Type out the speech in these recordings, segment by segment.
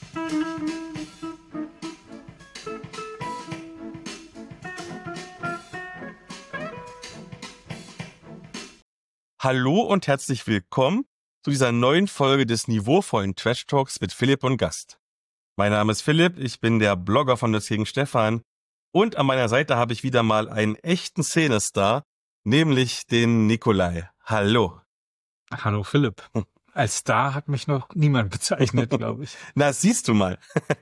Hallo und herzlich willkommen zu dieser neuen Folge des niveauvollen Trash Talks mit Philipp und Gast. Mein Name ist Philipp, ich bin der Blogger von Nütz gegen Stefan und an meiner Seite habe ich wieder mal einen echten Szenestar, nämlich den Nikolai. Hallo. Hallo Philipp. Als Star hat mich noch niemand bezeichnet, glaube ich. Na, siehst du mal.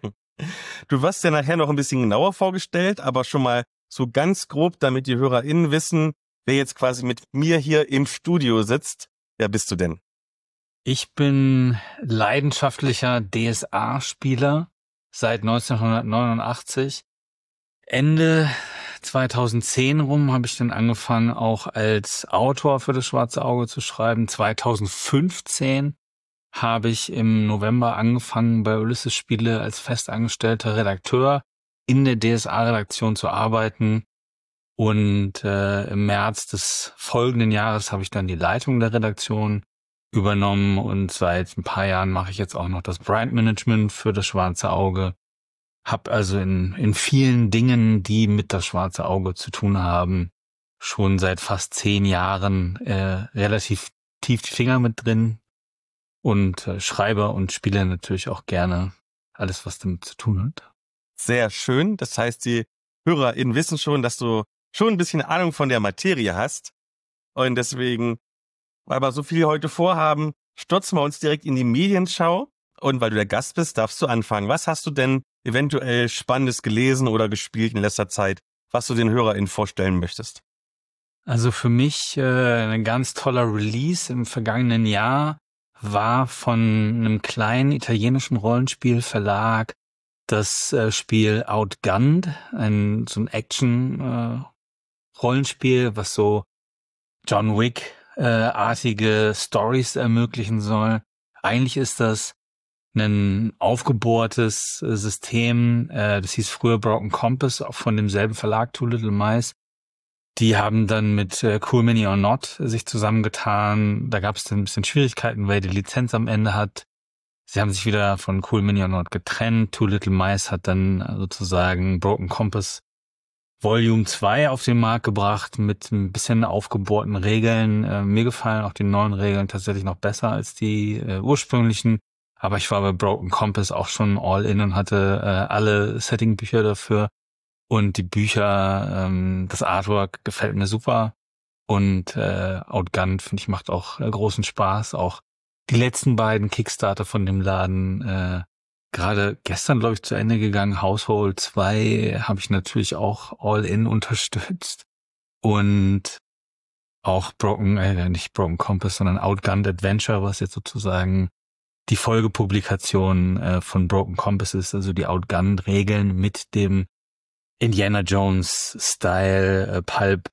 Du wirst ja nachher noch ein bisschen genauer vorgestellt, aber schon mal so ganz grob, damit die HörerInnen wissen, wer jetzt quasi mit mir hier im Studio sitzt. Wer bist du denn? Ich bin leidenschaftlicher DSA-Spieler seit 1989. Ende 2010 rum habe ich dann angefangen, auch als Autor für das Schwarze Auge zu schreiben. 2015 habe ich im November angefangen, bei Ulysses Spiele als festangestellter Redakteur in der DSA-Redaktion zu arbeiten. Und im März des folgenden Jahres habe ich dann die Leitung der Redaktion übernommen und seit ein paar Jahren mache ich jetzt auch noch das Brandmanagement für das Schwarze Auge. Hab also in vielen Dingen, die mit das Schwarze Auge zu tun haben, schon seit fast 10 Jahren relativ tief die Finger mit drin und schreibe und spiele natürlich auch gerne alles, was damit zu tun hat. Sehr schön. Das heißt, die HörerInnen wissen schon, dass du schon ein bisschen Ahnung von der Materie hast. Und deswegen, weil wir so viel heute vorhaben, stürzen wir uns direkt in die Medienschau. Und weil du der Gast bist, darfst du anfangen. Was hast du denn eventuell Spannendes gelesen oder gespielt in letzter Zeit, was du den HörerInnen vorstellen möchtest? Also für mich ein ganz toller Release im vergangenen Jahr war von einem kleinen italienischen Rollenspielverlag das Spiel Outgunned, so ein Action-Rollenspiel, was so John Wick-artige Stories ermöglichen soll. Eigentlich ist das ein aufgebohrtes System, das hieß früher Broken Compass, auch von demselben Verlag Too Little Mice. Die haben dann mit Cool Mini or Not sich zusammengetan. Da gab es dann ein bisschen Schwierigkeiten, weil die Lizenz am Ende hat. Sie haben sich wieder von Cool Mini or Not getrennt. Too Little Mice hat dann sozusagen Broken Compass Volume 2 auf den Markt gebracht mit ein bisschen aufgebohrten Regeln. Mir gefallen auch die neuen Regeln tatsächlich noch besser als die ursprünglichen. Aber ich war bei Broken Compass auch schon all in und hatte alle Setting-Bücher dafür. Und die Bücher, das Artwork gefällt mir super. Und Outgunned, finde ich, macht auch großen Spaß. Auch die letzten beiden Kickstarter von dem Laden, gerade gestern, glaube ich, zu Ende gegangen. Household 2 habe ich natürlich auch all in unterstützt. Und auch nicht Broken Compass, sondern Outgunned Adventure, was jetzt sozusagen die Folgepublikation von Broken Compass ist, also die Outgunned-Regeln mit dem Indiana Jones-Style Pulp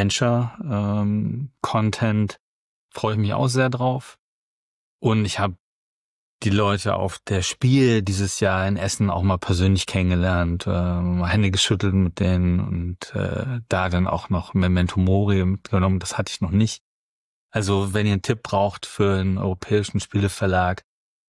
Adventure Content. Freue ich mich auch sehr drauf. Und ich habe die Leute auf der Spiel dieses Jahr in Essen auch mal persönlich kennengelernt, Hände geschüttelt mit denen und da dann auch noch Memento Mori mitgenommen. Das hatte ich noch nicht. Also wenn ihr einen Tipp braucht für einen europäischen Spieleverlag,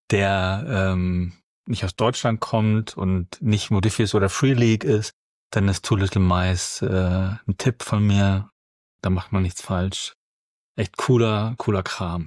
der nicht aus Deutschland kommt und nicht Modifius oder Free League ist, dann ist Too Little Mice ein Tipp von mir. Da macht man nichts falsch. Echt cooler Kram.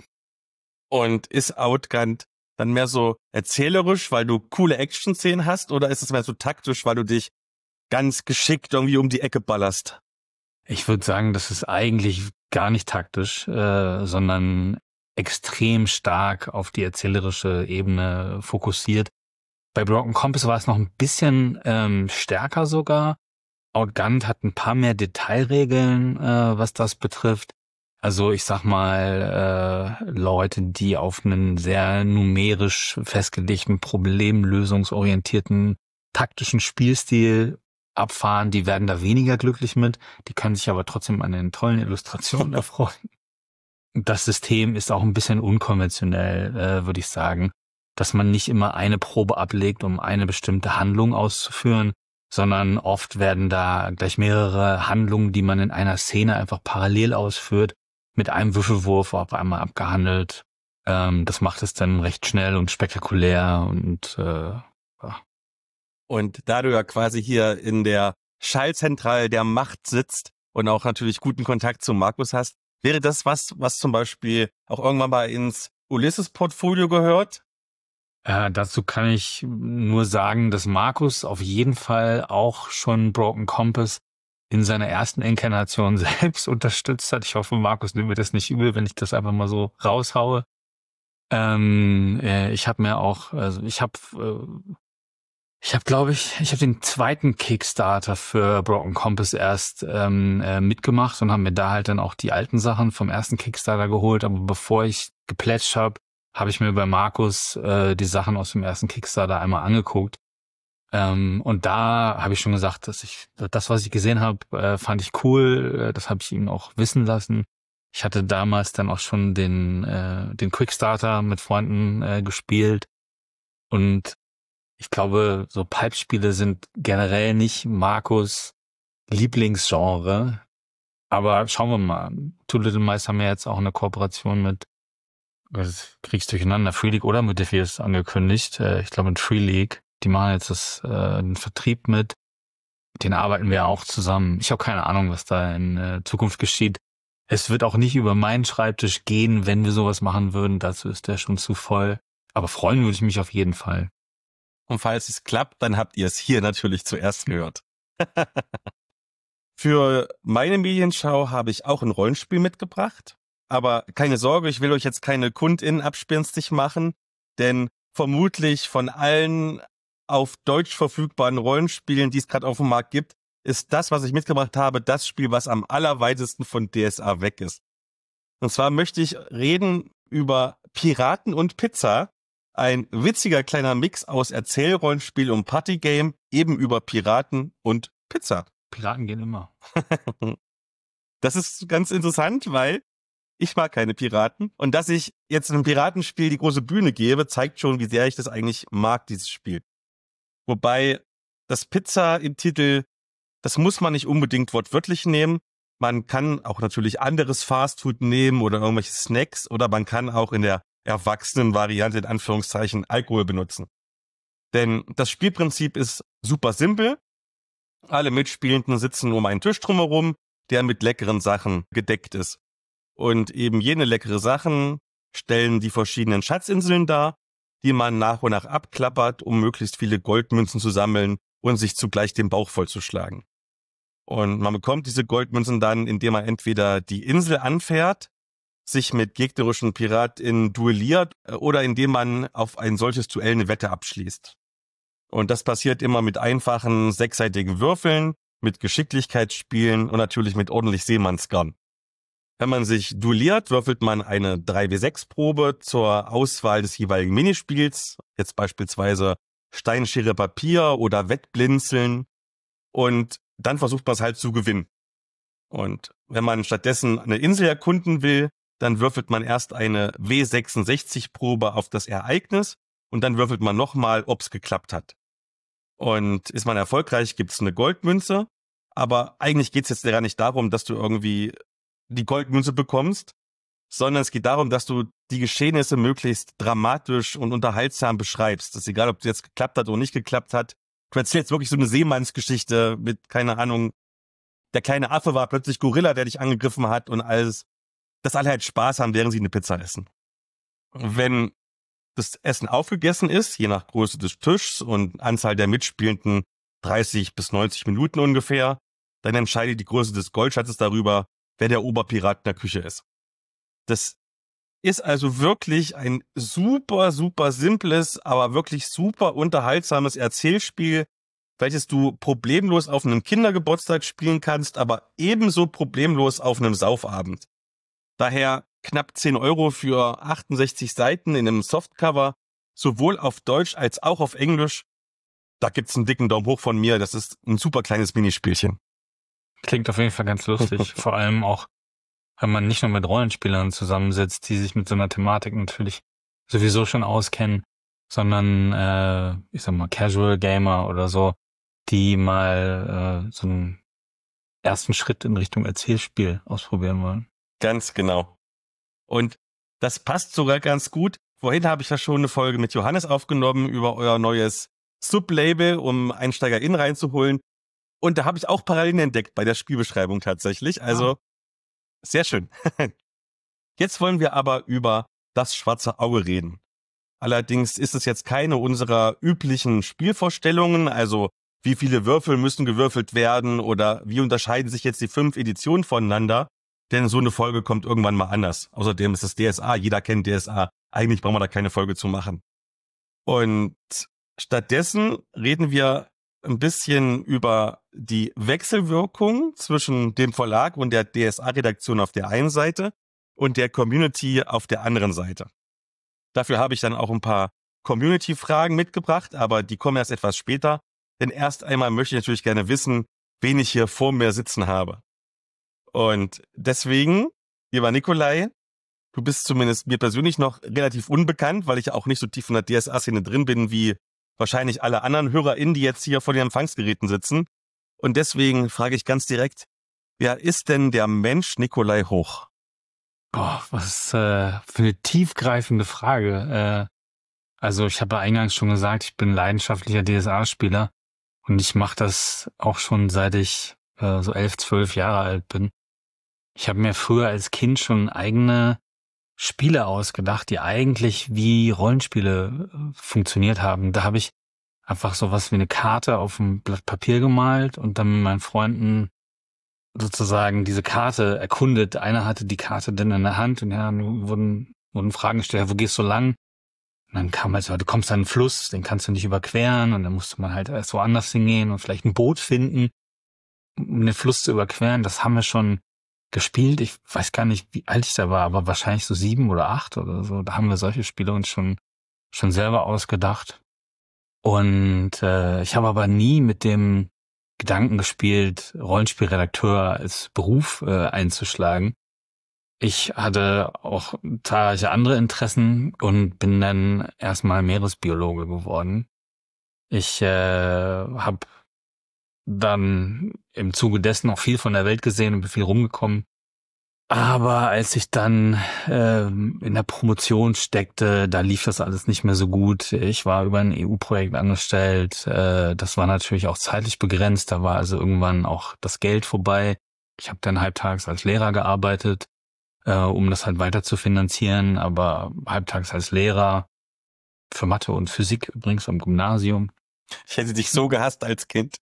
Und ist Outgunned dann mehr so erzählerisch, weil du coole Action-Szenen hast, oder ist es mehr so taktisch, weil du dich ganz geschickt irgendwie um die Ecke ballerst? Ich würde sagen, das ist eigentlich gar nicht taktisch, sondern extrem stark auf die erzählerische Ebene fokussiert. Bei Broken Compass war es noch ein bisschen stärker sogar. Outgunned hat ein paar mehr Detailregeln, was das betrifft. Also ich sag mal, Leute, die auf einen sehr numerisch festgelegten, problemlösungsorientierten, taktischen Spielstil abfahren, die werden da weniger glücklich mit. Die können sich aber trotzdem an den tollen Illustrationen erfreuen. Das System ist auch ein bisschen unkonventionell, würde ich sagen, dass man nicht immer eine Probe ablegt, um eine bestimmte Handlung auszuführen, sondern oft werden da gleich mehrere Handlungen, die man in einer Szene einfach parallel ausführt, mit einem Würfelwurf auf einmal abgehandelt. Das macht es dann recht schnell und spektakulär und super. Und da du ja quasi hier in der Schallzentrale der Macht sitzt und auch natürlich guten Kontakt zu Markus hast, wäre das was zum Beispiel auch irgendwann mal ins Ulysses-Portfolio gehört? Dazu kann ich nur sagen, dass Markus auf jeden Fall auch schon Broken Compass in seiner ersten Inkarnation selbst unterstützt hat. Ich hoffe, Markus nimmt mir das nicht übel, wenn ich das einfach mal so raushaue. Ich habe mir auch, also ich habe, glaube ich, ich habe den zweiten Kickstarter für Broken Compass erst mitgemacht und habe mir da halt dann auch die alten Sachen vom ersten Kickstarter geholt. Aber bevor ich geplätscht habe ich mir bei Markus die Sachen aus dem ersten Kickstarter einmal angeguckt. Und da habe ich schon gesagt, dass das, was ich gesehen habe, fand ich cool. Das habe ich ihm auch wissen lassen. Ich hatte damals dann auch schon den Quickstarter mit Freunden gespielt. Und ich glaube, so Pulp-Spiele sind generell nicht Markus' Lieblingsgenre. Aber schauen wir mal. Two Little Mice haben ja jetzt auch eine Kooperation mit, das kriegst du durcheinander, Free League oder mit Defias angekündigt. Ich glaube mit Free League. Die machen jetzt den Vertrieb mit. Den arbeiten wir auch zusammen. Ich habe keine Ahnung, was da in Zukunft geschieht. Es wird auch nicht über meinen Schreibtisch gehen, wenn wir sowas machen würden. Dazu ist der schon zu voll. Aber freuen würde ich mich auf jeden Fall. Und falls es klappt, dann habt ihr es hier natürlich zuerst gehört. Für meine Medienschau habe ich auch ein Rollenspiel mitgebracht. Aber keine Sorge, ich will euch jetzt keine KundInnen abspenstig machen, denn vermutlich von allen auf Deutsch verfügbaren Rollenspielen, die es gerade auf dem Markt gibt, ist das, was ich mitgebracht habe, das Spiel, was am allerweitesten von DSA weg ist. Und zwar möchte ich reden über Piraten und Pizza, ein witziger kleiner Mix aus Erzählrollenspiel und Partygame, eben über Piraten und Pizza. Piraten gehen immer. Das ist ganz interessant, weil ich mag keine Piraten. Und dass ich jetzt einem Piratenspiel die große Bühne gebe, zeigt schon, wie sehr ich das eigentlich mag, dieses Spiel. Wobei das Pizza im Titel, das muss man nicht unbedingt wortwörtlich nehmen. Man kann auch natürlich anderes Fastfood nehmen oder irgendwelche Snacks oder man kann auch in der erwachsenen Variante in Anführungszeichen Alkohol benutzen. Denn das Spielprinzip ist super simpel. Alle Mitspielenden sitzen um einen Tisch drumherum, der mit leckeren Sachen gedeckt ist. Und eben jene leckere Sachen stellen die verschiedenen Schatzinseln dar, die man nach und nach abklappert, um möglichst viele Goldmünzen zu sammeln und sich zugleich den Bauch vollzuschlagen. Und man bekommt diese Goldmünzen dann, indem man entweder die Insel anfährt, sich mit gegnerischen PiratInnen duelliert oder indem man auf ein solches Duell eine Wette abschließt. Und das passiert immer mit einfachen sechsseitigen Würfeln, mit Geschicklichkeitsspielen und natürlich mit ordentlich Seemannsgarn. Wenn man sich duelliert, würfelt man eine 3W6-Probe zur Auswahl des jeweiligen Minispiels, jetzt beispielsweise Stein, Schere, Papier oder Wettblinzeln, und dann versucht man es halt zu gewinnen. Und wenn man stattdessen eine Insel erkunden will, dann würfelt man erst eine W66-Probe auf das Ereignis und dann würfelt man nochmal, ob es geklappt hat. Und ist man erfolgreich, gibt's eine Goldmünze, aber eigentlich geht's jetzt gar nicht darum, dass du irgendwie die Goldmünze bekommst, sondern es geht darum, dass du die Geschehnisse möglichst dramatisch und unterhaltsam beschreibst. Das ist egal, ob es jetzt geklappt hat oder nicht geklappt hat. Du erzählst wirklich so eine Seemannsgeschichte mit, keine Ahnung, der kleine Affe war plötzlich Gorilla, der dich angegriffen hat und alles, dass alle halt Spaß haben, während sie eine Pizza essen. Wenn das Essen aufgegessen ist, je nach Größe des Tischs und Anzahl der Mitspielenden 30 bis 90 Minuten ungefähr, dann entscheidet die Größe des Goldschatzes darüber, wer der Oberpirat in der Küche ist. Das ist also wirklich ein super, super simples, aber wirklich super unterhaltsames Erzählspiel, welches du problemlos auf einem Kindergeburtstag spielen kannst, aber ebenso problemlos auf einem Saufabend. Daher knapp 10 € für 68 Seiten in einem Softcover, sowohl auf Deutsch als auch auf Englisch. Da gibt's einen dicken Daumen hoch von mir. Das ist ein super kleines Minispielchen. Klingt auf jeden Fall ganz lustig. Vor allem auch, wenn man nicht nur mit Rollenspielern zusammensitzt, die sich mit so einer Thematik natürlich sowieso schon auskennen, sondern, ich sag mal, Casual Gamer oder so, die mal so einen ersten Schritt in Richtung Erzählspiel ausprobieren wollen. Ganz genau. Und das passt sogar ganz gut. Vorhin habe ich ja schon eine Folge mit Johannes aufgenommen über euer neues Sublabel, um EinsteigerInnen reinzuholen. Und da habe ich auch Parallelen entdeckt bei der Spielbeschreibung tatsächlich. Also sehr schön. Jetzt wollen wir aber über das schwarze Auge reden. Allerdings ist es jetzt keine unserer üblichen Spielvorstellungen, also wie viele Würfel müssen gewürfelt werden oder wie unterscheiden sich jetzt die 5 Editionen voneinander, denn so eine Folge kommt irgendwann mal anders. Außerdem ist es DSA, jeder kennt DSA, eigentlich brauchen wir da keine Folge zu machen. Und stattdessen reden wir ein bisschen über die Wechselwirkung zwischen dem Verlag und der DSA-Redaktion auf der einen Seite und der Community auf der anderen Seite. Dafür habe ich dann auch ein paar Community-Fragen mitgebracht, aber die kommen erst etwas später. Denn erst einmal möchte ich natürlich gerne wissen, wen ich hier vor mir sitzen habe. Und deswegen, lieber Nikolai, du bist zumindest mir persönlich noch relativ unbekannt, weil ich auch nicht so tief in der DSA-Szene drin bin, wie wahrscheinlich alle anderen HörerInnen, die jetzt hier vor den Empfangsgeräten sitzen. Und deswegen frage ich ganz direkt, wer ist denn der Mensch Nikolai Hoch? Was für eine tiefgreifende Frage. Also ich habe ja eingangs schon gesagt, ich bin leidenschaftlicher DSA-Spieler und ich mache das auch schon seit ich so 11, 12 Jahre alt bin. Ich habe mir früher als Kind schon eigene Spiele ausgedacht, die eigentlich wie Rollenspiele funktioniert haben. Da habe ich einfach sowas wie eine Karte auf ein Blatt Papier gemalt und dann mit meinen Freunden sozusagen diese Karte erkundet. Einer hatte die Karte dann in der Hand und ja, wurden Fragen gestellt, wo gehst du lang? Und dann kam halt so, du kommst an einen Fluss, den kannst du nicht überqueren und dann musste man halt erst woanders hingehen und vielleicht ein Boot finden, um den Fluss zu überqueren. Das haben wir schon gespielt. Ich weiß gar nicht, wie alt ich da war, aber wahrscheinlich so 7 oder 8 oder so. Da haben wir solche Spiele uns schon selber ausgedacht. Und ich habe aber nie mit dem Gedanken gespielt, Rollenspielredakteur als Beruf einzuschlagen. Ich hatte auch zahlreiche andere Interessen und bin dann erstmal Meeresbiologe geworden. Ich habe dann im Zuge dessen auch viel von der Welt gesehen und bin viel rumgekommen. Aber als ich dann in der Promotion steckte, da lief das alles nicht mehr so gut. Ich war über ein EU-Projekt angestellt. Das war natürlich auch zeitlich begrenzt. Da war also irgendwann auch das Geld vorbei. Ich habe dann halbtags als Lehrer gearbeitet, um das halt weiter zu finanzieren. Aber halbtags als Lehrer für Mathe und Physik übrigens am Gymnasium. Ich hätte dich so gehasst als Kind.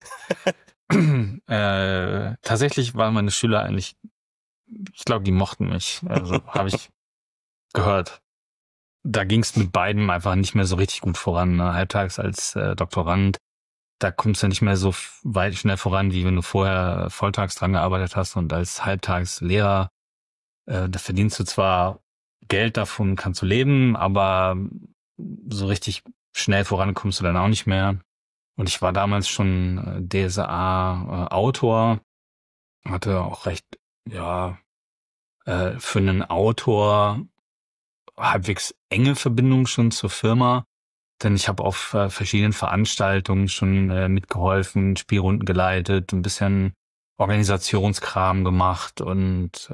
Tatsächlich waren meine Schüler eigentlich, ich glaube, die mochten mich. Also habe ich gehört. Da ging es mit beiden einfach nicht mehr so richtig gut voran. Ne? Halbtags als Doktorand, da kommst du nicht mehr so weit schnell voran, wie wenn du vorher volltags dran gearbeitet hast. Und als Halbtagslehrer, da verdienst du zwar Geld, davon kannst du leben, aber so richtig schnell voran kommst du dann auch nicht mehr. Und ich war damals schon DSA-Autor, hatte auch recht, ja, für einen Autor halbwegs enge Verbindung schon zur Firma, denn ich habe auf verschiedenen Veranstaltungen schon mitgeholfen, Spielrunden geleitet, ein bisschen Organisationskram gemacht und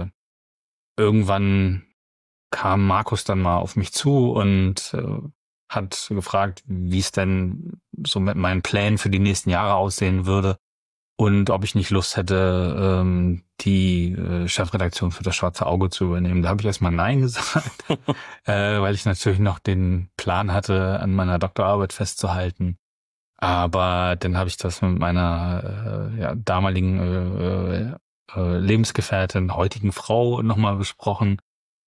irgendwann kam Markus dann mal auf mich zu und hat gefragt, wie es denn so mit meinen Plänen für die nächsten Jahre aussehen würde und ob ich nicht Lust hätte, die Chefredaktion für das Schwarze Auge zu übernehmen. Da habe ich erstmal Nein gesagt, weil ich natürlich noch den Plan hatte, an meiner Doktorarbeit festzuhalten. Aber dann habe ich das mit meiner damaligen Lebensgefährtin, heutigen Frau nochmal besprochen.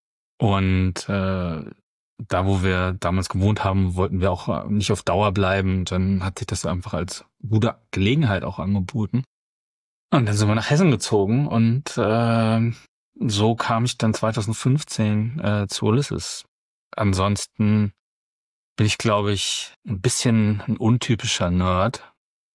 Und da, wo wir damals gewohnt haben, wollten wir auch nicht auf Dauer bleiben. Dann hat sich das einfach als gute Gelegenheit auch angeboten. Und dann sind wir nach Hessen gezogen und so kam ich dann 2015 zu Ulysses. Ansonsten bin ich, glaube ich, ein bisschen ein untypischer Nerd,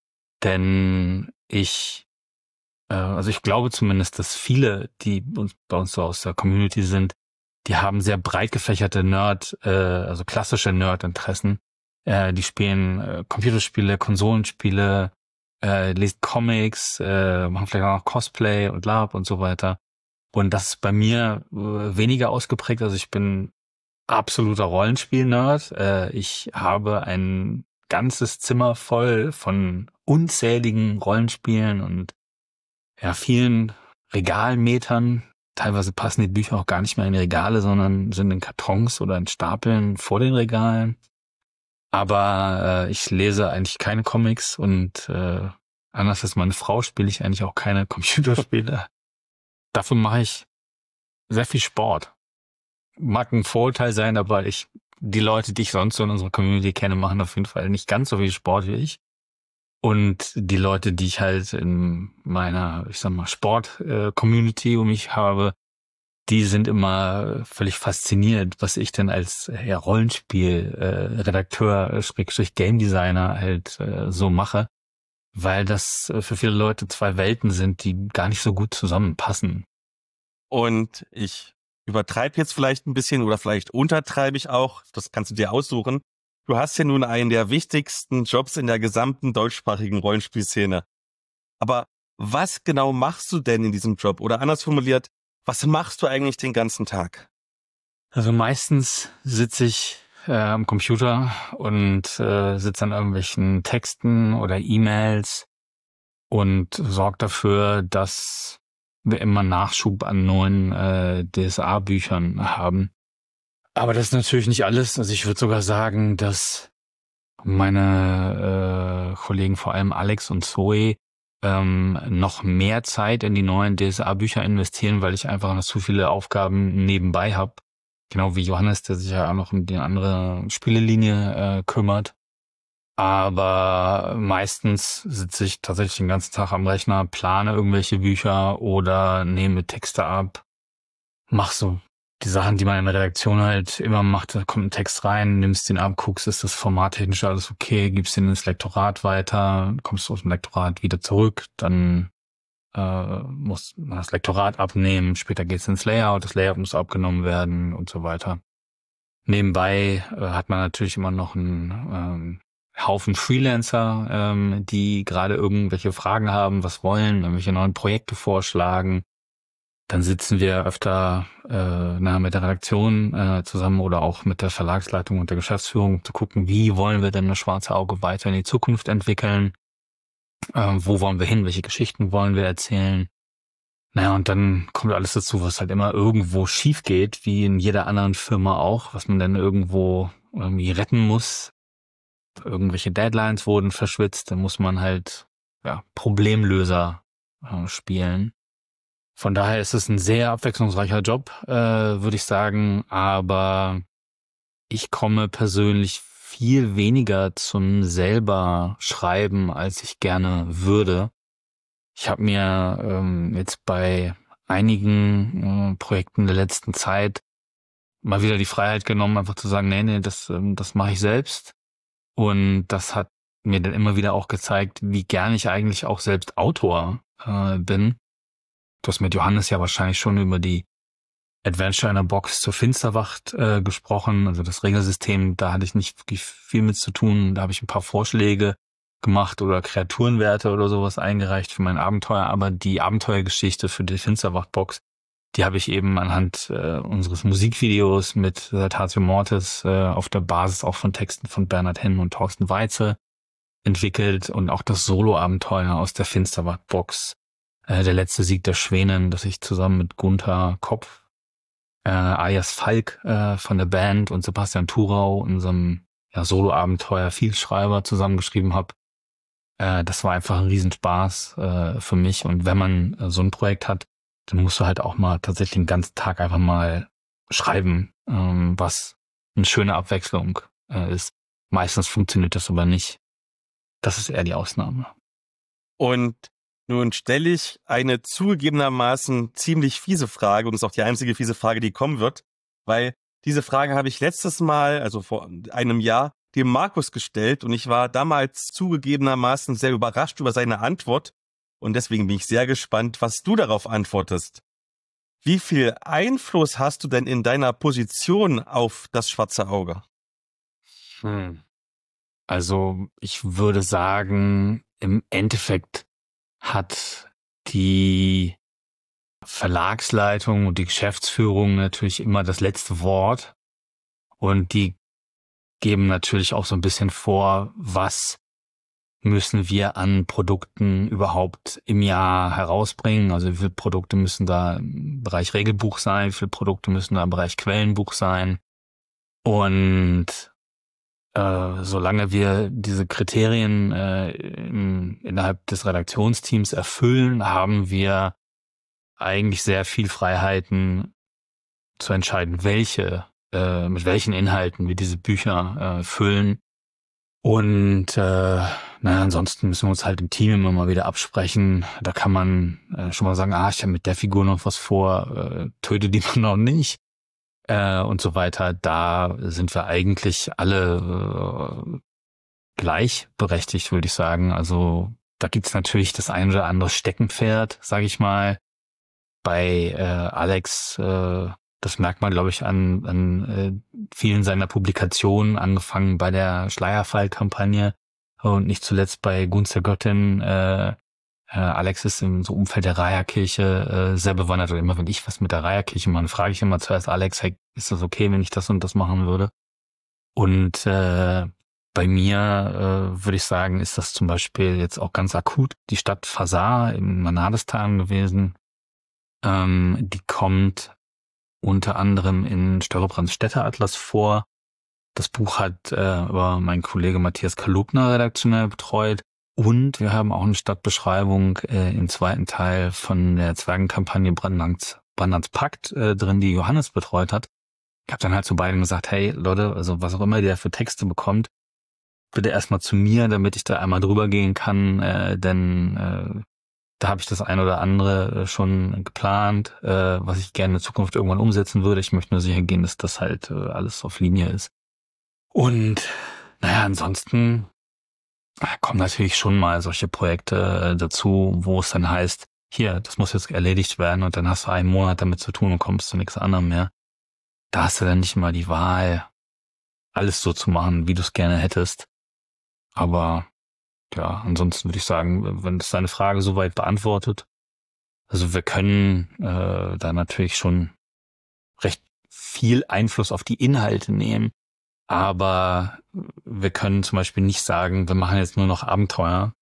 denn ich glaube zumindest, dass viele, die bei uns so aus der Community sind, die haben sehr breit gefächerte also klassische Nerd-Interessen. Die spielen Computerspiele, Konsolenspiele, lesen Comics, machen vielleicht auch noch Cosplay und LARP und so weiter. Und das ist bei mir weniger ausgeprägt. Also ich bin absoluter Rollenspiel-Nerd. Ich habe ein ganzes Zimmer voll von unzähligen Rollenspielen und ja, vielen Regalmetern. Teilweise passen die Bücher auch gar nicht mehr in die Regale, sondern sind in Kartons oder in Stapeln vor den Regalen. Aber ich lese eigentlich keine Comics und anders als meine Frau spiele ich eigentlich auch keine Computerspiele. Dafür mache ich sehr viel Sport. Mag ein Vorurteil sein, aber die Leute, die ich sonst so in unserer Community kenne, machen auf jeden Fall nicht ganz so viel Sport wie ich. Und die Leute, die ich halt in meiner, ich sag mal, Sport-Community um mich habe, die sind immer völlig fasziniert, was ich denn als Rollenspiel-Redakteur, Game Designer halt so mache, weil das für viele Leute zwei Welten sind, die gar nicht so gut zusammenpassen. Und ich übertreibe jetzt vielleicht ein bisschen oder vielleicht untertreibe ich auch, das kannst du dir aussuchen. Du hast ja nun einen der wichtigsten Jobs in der gesamten deutschsprachigen Rollenspielszene. Aber was genau machst du denn in diesem Job? Oder anders formuliert, was machst du eigentlich den ganzen Tag? Also meistens sitze ich am Computer und sitze an irgendwelchen Texten oder E-Mails und sorge dafür, dass wir immer Nachschub an neuen DSA-Büchern haben. Aber das ist natürlich nicht alles. Also ich würde sogar sagen, dass meine Kollegen, vor allem Alex und Zoe, noch mehr Zeit in die neuen DSA-Bücher investieren, weil ich einfach noch zu viele Aufgaben nebenbei habe. Genau wie Johannes, der sich ja auch noch um die andere Spielelinie kümmert. Aber meistens sitze ich tatsächlich den ganzen Tag am Rechner, plane irgendwelche Bücher oder nehme Texte ab. Mach so die Sachen, die man in der Redaktion halt immer macht. Da kommt ein Text rein, nimmst den ab, guckst, ist das formattechnisch alles okay, gibst den ins Lektorat weiter, kommst du aus dem Lektorat wieder zurück, dann muss man das Lektorat abnehmen, später geht's ins Layout, das Layout muss abgenommen werden und so weiter. Nebenbei hat man natürlich immer noch einen Haufen Freelancer, die gerade irgendwelche Fragen haben, was wollen, irgendwelche neuen Projekte vorschlagen. Dann sitzen wir öfter mit der Redaktion zusammen oder auch mit der Verlagsleitung und der Geschäftsführung, um zu gucken, wie wollen wir denn das Schwarze Auge weiter in die Zukunft entwickeln, wo wollen wir hin, welche Geschichten wollen wir erzählen. Naja, und dann kommt alles dazu, was halt immer irgendwo schief geht, wie in jeder anderen Firma auch, was man dann irgendwo irgendwie retten muss. Irgendwelche Deadlines wurden verschwitzt, dann muss man halt Problemlöser spielen. Von daher ist es ein sehr abwechslungsreicher Job, würde ich sagen, aber ich komme persönlich viel weniger zum selber Schreiben, als ich gerne würde. Ich habe mir jetzt bei einigen Projekten der letzten Zeit mal wieder die Freiheit genommen, einfach zu sagen, nee, das mache ich selbst. Und das hat mir dann immer wieder auch gezeigt, wie gern ich eigentlich auch selbst Autor bin. Du hast mit Johannes ja wahrscheinlich schon über die Adventure in a Box zur Finsterwacht gesprochen. Also das Regelsystem, da hatte ich nicht wirklich viel mit zu tun. Da habe ich ein paar Vorschläge gemacht oder Kreaturenwerte oder sowas eingereicht für mein Abenteuer. Aber die Abenteuergeschichte für die Finsterwacht-Box, die habe ich eben anhand unseres Musikvideos mit Saltatio Mortis auf der Basis auch von Texten von Bernhard Hennen und Thorsten Weize entwickelt. Und auch das Solo-Abenteuer aus der Finsterwacht-Box, der letzte Sieg der Schwänen, das ich zusammen mit Gunther Kopf, alias Falk von der Band und Sebastian Thurau, unserem Solo-Abenteuer Vielschreiber, zusammengeschrieben habe. Das war einfach ein Riesenspaß für mich. Und wenn man so ein Projekt hat, dann musst du halt auch mal tatsächlich den ganzen Tag einfach mal schreiben, was eine schöne Abwechslung ist. Meistens funktioniert das aber nicht. Das ist eher die Ausnahme. Und nun stelle ich eine zugegebenermaßen ziemlich fiese Frage, und das ist auch die einzige fiese Frage, die kommen wird, weil diese Frage habe ich letztes Mal, also vor einem Jahr, dem Markus gestellt und ich war damals zugegebenermaßen sehr überrascht über seine Antwort und deswegen bin ich sehr gespannt, was du darauf antwortest. Wie viel Einfluss hast du denn in deiner Position auf das Schwarze Auge? Also ich würde sagen, im Endeffekt hat die Verlagsleitung und die Geschäftsführung natürlich immer das letzte Wort und die geben natürlich auch so ein bisschen vor, was müssen wir an Produkten überhaupt im Jahr herausbringen. Also wie viele Produkte müssen da im Bereich Regelbuch sein, wie viele Produkte müssen da im Bereich Quellenbuch sein. Und solange wir diese Kriterien innerhalb des Redaktionsteams erfüllen, haben wir eigentlich sehr viel Freiheiten zu entscheiden, mit welchen Inhalten wir diese Bücher füllen. Und ansonsten müssen wir uns halt im Team immer mal wieder absprechen. Da kann man schon mal sagen, ich habe mit der Figur noch was vor, töte die man noch nicht. Und so weiter. Da sind wir eigentlich alle gleichberechtigt, würde ich sagen. Also da gibt's natürlich das ein oder andere Steckenpferd, sage ich mal. Bei Alex, das merkt man, glaube ich, an vielen seiner Publikationen, angefangen bei der Schleierfall-Kampagne und nicht zuletzt bei Gunst der Göttin. Alex ist im so Umfeld der Reiherkirche sehr bewandert. Und immer wenn ich was mit der Reiherkirche mache, frage ich immer zuerst Alex, hey, ist das okay, wenn ich das und das machen würde? Und bei mir würde ich sagen, ist das zum Beispiel jetzt auch ganz akut die Stadt Fasar in Manadestan gewesen. Die kommt unter anderem in Störrebrands Städteatlas vor. Das Buch hat aber mein Kollege Matthias Kalubner redaktionell betreut. Und wir haben auch eine Stadtbeschreibung im zweiten Teil von der Zwergenkampagne Brandanz Pakt drin, die Johannes betreut hat. Ich habe dann halt zu beiden gesagt, hey Leute, also was auch immer der für Texte bekommt, bitte erstmal zu mir, damit ich da einmal drüber gehen kann, denn da habe ich das ein oder andere schon geplant, was ich gerne in Zukunft irgendwann umsetzen würde. Ich möchte nur sicher gehen, dass das halt alles auf Linie ist. Und ansonsten kommen natürlich schon mal solche Projekte dazu, wo es dann heißt, hier, das muss jetzt erledigt werden und dann hast du einen Monat damit zu tun und kommst zu nichts anderem mehr. Da hast du dann nicht mal die Wahl, alles so zu machen, wie du es gerne hättest. Aber ja, ansonsten würde ich sagen, wenn das deine Frage soweit beantwortet, also wir können da natürlich schon recht viel Einfluss auf die Inhalte nehmen. Aber wir können zum Beispiel nicht sagen, wir machen jetzt nur noch Abenteuer,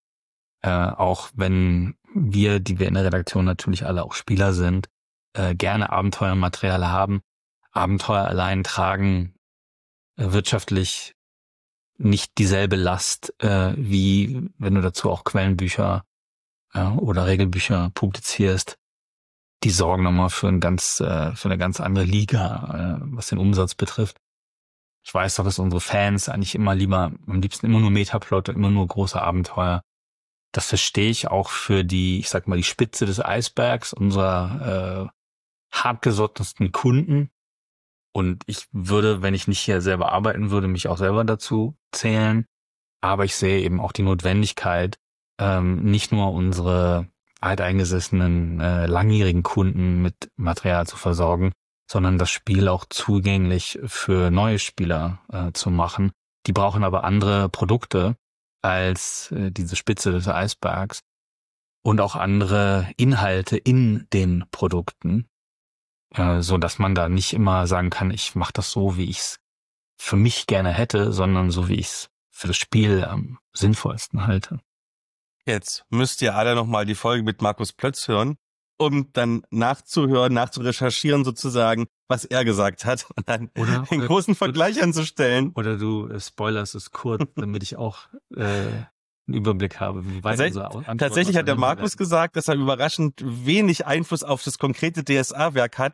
auch wenn wir, die wir in der Redaktion natürlich alle auch Spieler sind, gerne Abenteuermaterial haben. Abenteuer allein tragen wirtschaftlich nicht dieselbe Last, wie wenn du dazu auch Quellenbücher oder Regelbücher publizierst. Die sorgen nochmal für eine ganz andere Liga, was den Umsatz betrifft. Ich weiß doch, dass unsere Fans eigentlich am liebsten immer nur Metaplot, immer nur große Abenteuer. Das verstehe ich auch für die Spitze des Eisbergs unserer hartgesottensten Kunden. Und ich würde, wenn ich nicht hier selber arbeiten würde, mich auch selber dazu zählen. Aber ich sehe eben auch die Notwendigkeit, nicht nur unsere alteingesessenen, langjährigen Kunden mit Material zu versorgen, sondern das Spiel auch zugänglich für neue Spieler zu machen. Die brauchen aber andere Produkte als diese Spitze des Eisbergs und auch andere Inhalte in den Produkten, so dass man da nicht immer sagen kann, ich mache das so, wie ich es für mich gerne hätte, sondern so, wie ich es für das Spiel am sinnvollsten halte. Jetzt müsst ihr alle nochmal die Folge mit Markus Plötz hören, um dann nachzurecherchieren sozusagen, was er gesagt hat und dann den großen Vergleich anzustellen. Oder du spoilerst es kurz, damit ich auch einen Überblick habe, wie weit Tatsächlich hat der Markus gesagt, dass er überraschend wenig Einfluss auf das konkrete DSA-Werk hat,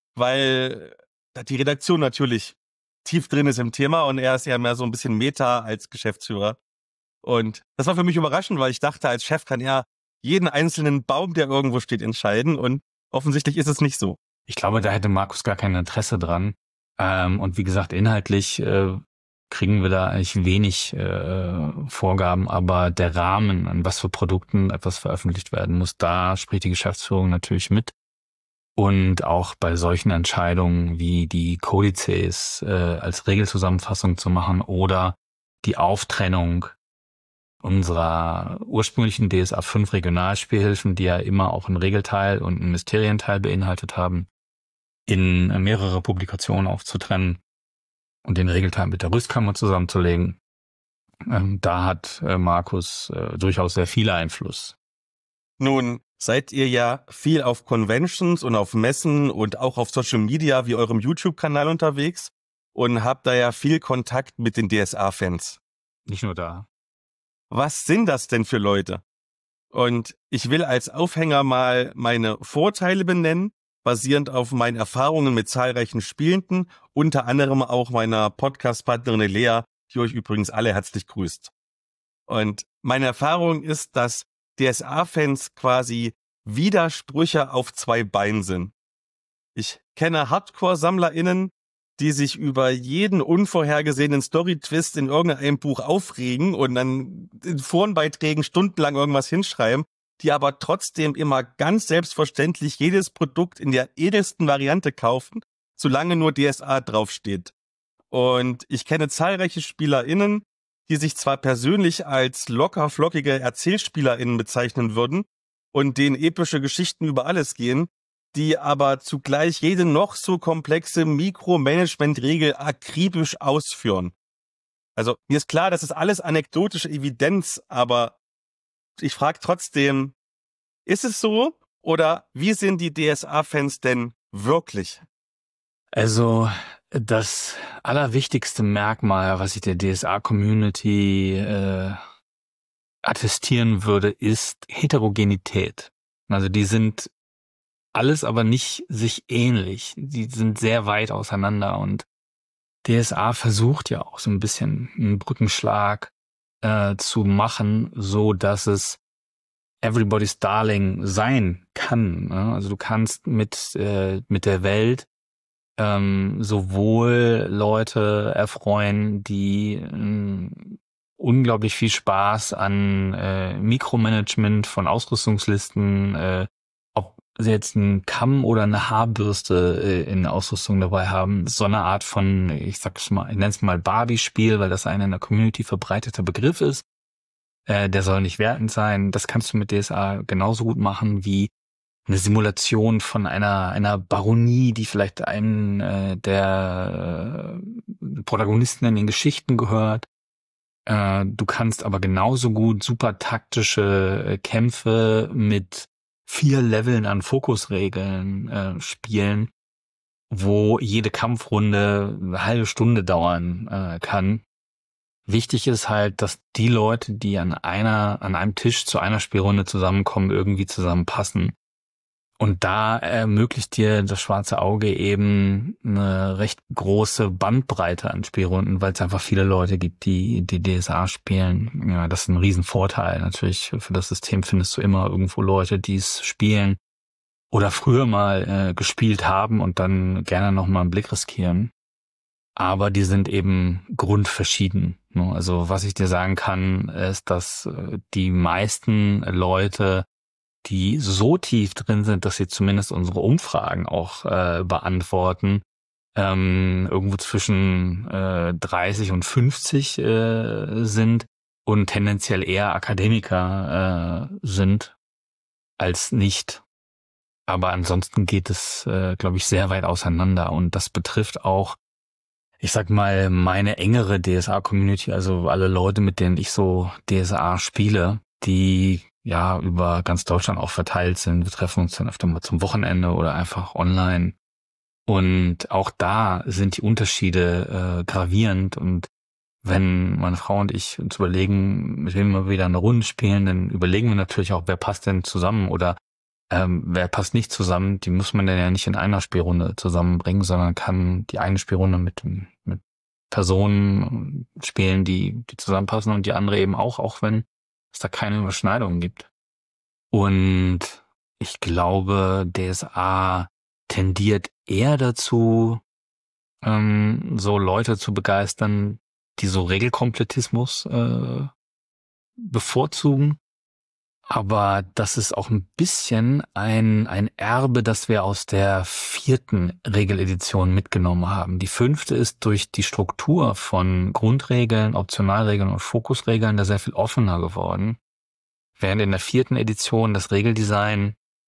weil die Redaktion natürlich tief drin ist im Thema und er ist ja mehr so ein bisschen Meta als Geschäftsführer. Und das war für mich überraschend, weil ich dachte, als Chef kann er jeden einzelnen Baum, der irgendwo steht, entscheiden und offensichtlich ist es nicht so. Ich glaube, da hätte Markus gar kein Interesse dran. Und wie gesagt, inhaltlich kriegen wir da eigentlich wenig Vorgaben, aber der Rahmen, an was für Produkten etwas veröffentlicht werden muss, da spricht die Geschäftsführung natürlich mit. Und auch bei solchen Entscheidungen wie die Kodizes als Regelzusammenfassung zu machen oder die Auftrennung unserer ursprünglichen DSA 5 Regionalspielhilfen, die ja immer auch einen Regelteil und einen Mysterienteil beinhaltet haben, in mehrere Publikationen aufzutrennen. und den Regelteil mit der Rüstkammer zusammenzulegen. Da hat Markus durchaus sehr viel Einfluss. Nun seid ihr ja viel auf Conventions und auf Messen und auch auf Social Media wie eurem YouTube-Kanal unterwegs und habt da ja viel Kontakt mit den DSA-Fans. Nicht nur da. Was sind das denn für Leute? Und ich will als Aufhänger mal meine Vorteile benennen, basierend auf meinen Erfahrungen mit zahlreichen Spielenden, unter anderem auch meiner Podcast-Partnerin Lea, die euch übrigens alle herzlich grüßt. Und meine Erfahrung ist, dass DSA-Fans quasi Widersprüche auf zwei Beinen sind. Ich kenne Hardcore-SammlerInnen, die sich über jeden unvorhergesehenen Story-Twist in irgendeinem Buch aufregen und dann in Forenbeiträgen stundenlang irgendwas hinschreiben, die aber trotzdem immer ganz selbstverständlich jedes Produkt in der edelsten Variante kaufen, solange nur DSA draufsteht. Und ich kenne zahlreiche SpielerInnen, die sich zwar persönlich als locker flockige ErzählspielerInnen bezeichnen würden und denen epische Geschichten über alles gehen, die aber zugleich jede noch so komplexe Mikromanagement-Regel akribisch ausführen. Also mir ist klar, das ist alles anekdotische Evidenz, aber ich frage trotzdem, ist es so oder wie sind die DSA-Fans denn wirklich? Also das allerwichtigste Merkmal, was ich der DSA-Community attestieren würde, ist Heterogenität. Also die sind alles aber nicht sich ähnlich. Die sind sehr weit auseinander und DSA versucht ja auch so ein bisschen einen Brückenschlag zu machen, so dass es Everybody's Darling sein kann. Ne? Also du kannst mit der Welt sowohl Leute erfreuen, die unglaublich viel Spaß an Mikromanagement von Ausrüstungslisten, ob sie jetzt einen Kamm oder eine Haarbürste in der Ausrüstung dabei haben, so eine Art von, ich nenne es mal Barbie-Spiel, weil das ein in der Community verbreiteter Begriff ist. Der soll nicht wertend sein. Das kannst du mit DSA genauso gut machen wie eine Simulation von einer Baronie, die vielleicht einem der Protagonisten in den Geschichten gehört. Du kannst aber genauso gut super taktische Kämpfe mit 4 Leveln an Fokusregeln spielen, wo jede Kampfrunde eine halbe Stunde dauern kann. Wichtig ist halt, dass die Leute, die an einem Tisch zu einer Spielrunde zusammenkommen, irgendwie zusammenpassen. Und da ermöglicht dir das schwarze Auge eben eine recht große Bandbreite an Spielrunden, weil es einfach viele Leute gibt, die DSA spielen. Ja, das ist ein Riesenvorteil. Natürlich für das System findest du immer irgendwo Leute, die es spielen oder früher mal gespielt haben und dann gerne nochmal einen Blick riskieren. Aber die sind eben grundverschieden. Also was ich dir sagen kann, ist, dass die meisten Leute, die so tief drin sind, dass sie zumindest unsere Umfragen auch beantworten, irgendwo zwischen 30 und 50 sind und tendenziell eher Akademiker sind als nicht. Aber ansonsten geht es, glaube ich, sehr weit auseinander und das betrifft auch, ich sag mal, meine engere DSA-Community, also alle Leute, mit denen ich so DSA spiele, die ja über ganz Deutschland auch verteilt sind. Wir treffen uns dann öfter mal zum Wochenende oder einfach online. Und auch da sind die Unterschiede gravierend. Und wenn meine Frau und ich uns überlegen, mit wem wir wieder eine Runde spielen, dann überlegen wir natürlich auch, wer passt denn zusammen oder wer passt nicht zusammen. Die muss man dann ja nicht in einer Spielrunde zusammenbringen, sondern kann die eine Spielrunde mit Personen spielen, die zusammenpassen und die andere eben auch wenn es da keine Überschneidungen gibt. Und ich glaube, DSA tendiert eher dazu, so Leute zu begeistern, die so Regelkomplettismus bevorzugen. Aber das ist auch ein bisschen ein Erbe, das wir aus der 4. Regeledition mitgenommen haben. Die 5. ist durch die Struktur von Grundregeln, Optionalregeln und Fokusregeln da sehr viel offener geworden. Während in der 4. Edition das Regeldesign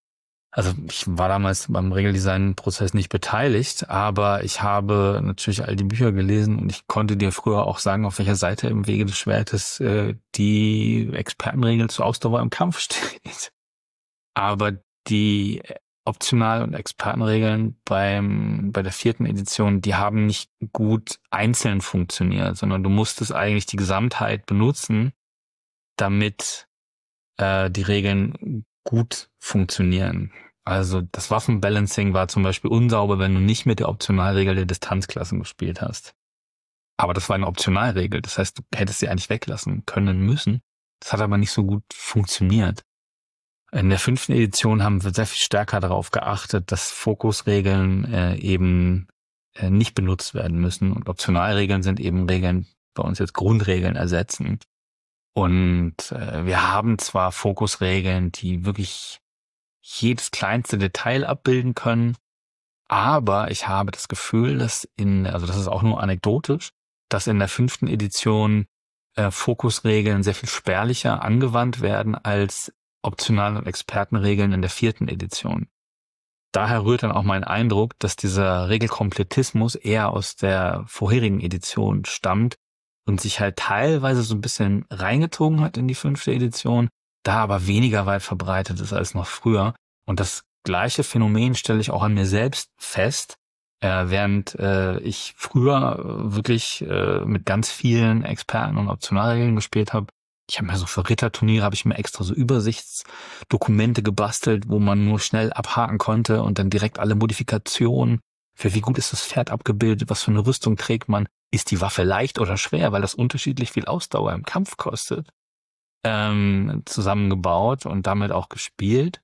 Also ich war damals beim Regeldesign-Prozess nicht beteiligt, aber ich habe natürlich all die Bücher gelesen und ich konnte dir früher auch sagen, auf welcher Seite im Wege des Schwertes die Expertenregel zur Ausdauer im Kampf steht. Aber die Optional- und Expertenregeln bei der 4. Edition, die haben nicht gut einzeln funktioniert, sondern du musstest eigentlich die Gesamtheit benutzen, damit die Regeln gut funktionieren. Also das Waffenbalancing war zum Beispiel unsauber, wenn du nicht mit der Optionalregel der Distanzklassen gespielt hast. Aber das war eine Optionalregel, das heißt, du hättest sie eigentlich weglassen können müssen. Das hat aber nicht so gut funktioniert. In der 5. Edition haben wir sehr viel stärker darauf geachtet, dass Fokusregeln eben nicht benutzt werden müssen. Und Optionalregeln sind eben Regeln, bei uns jetzt Grundregeln ersetzen. Und wir haben zwar Fokusregeln, die wirklich jedes kleinste Detail abbilden können, aber ich habe das Gefühl, dass also das ist auch nur anekdotisch, dass in der 5. Edition Fokusregeln sehr viel spärlicher angewandt werden als Optional- und Expertenregeln in der 4. Edition. Daher rührt dann auch mein Eindruck, dass dieser Regelkomplettismus eher aus der vorherigen Edition stammt und sich halt teilweise so ein bisschen reingezogen hat in die 5. Edition, da aber weniger weit verbreitet ist als noch früher. Und das gleiche Phänomen stelle ich auch an mir selbst fest, während ich früher wirklich mit ganz vielen Experten und Optionalregeln gespielt habe. Ich habe mir so für Ritterturniere habe ich mir extra so Übersichtsdokumente gebastelt, wo man nur schnell abhaken konnte und dann direkt alle Modifikationen für wie gut ist das Pferd abgebildet, was für eine Rüstung trägt man, ist die Waffe leicht oder schwer, weil das unterschiedlich viel Ausdauer im Kampf kostet, zusammengebaut und damit auch gespielt.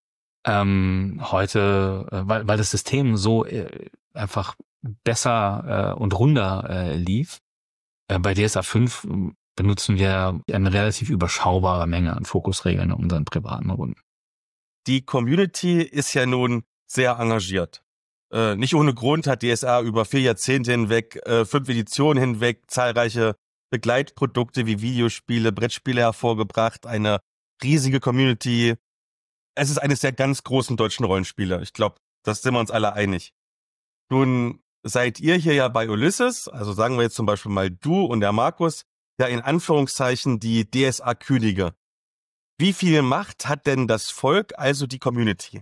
Heute, weil das System so einfach besser und runder lief. Bei DSA 5 benutzen wir eine relativ überschaubare Menge an Fokusregeln in unseren privaten Runden. Die Community ist ja nun sehr engagiert. Nicht ohne Grund hat DSA über 4 Jahrzehnte hinweg, 5 Editionen hinweg zahlreiche Begleitprodukte wie Videospiele, Brettspiele hervorgebracht, eine riesige Community. Es ist eines der ganz großen deutschen Rollenspiele. Ich glaube, das sind wir uns alle einig. Nun seid ihr hier ja bei Ulysses, also sagen wir jetzt zum Beispiel mal du und der Markus, ja in Anführungszeichen die DSA-Könige. Wie viel Macht hat denn das Volk, also die Community?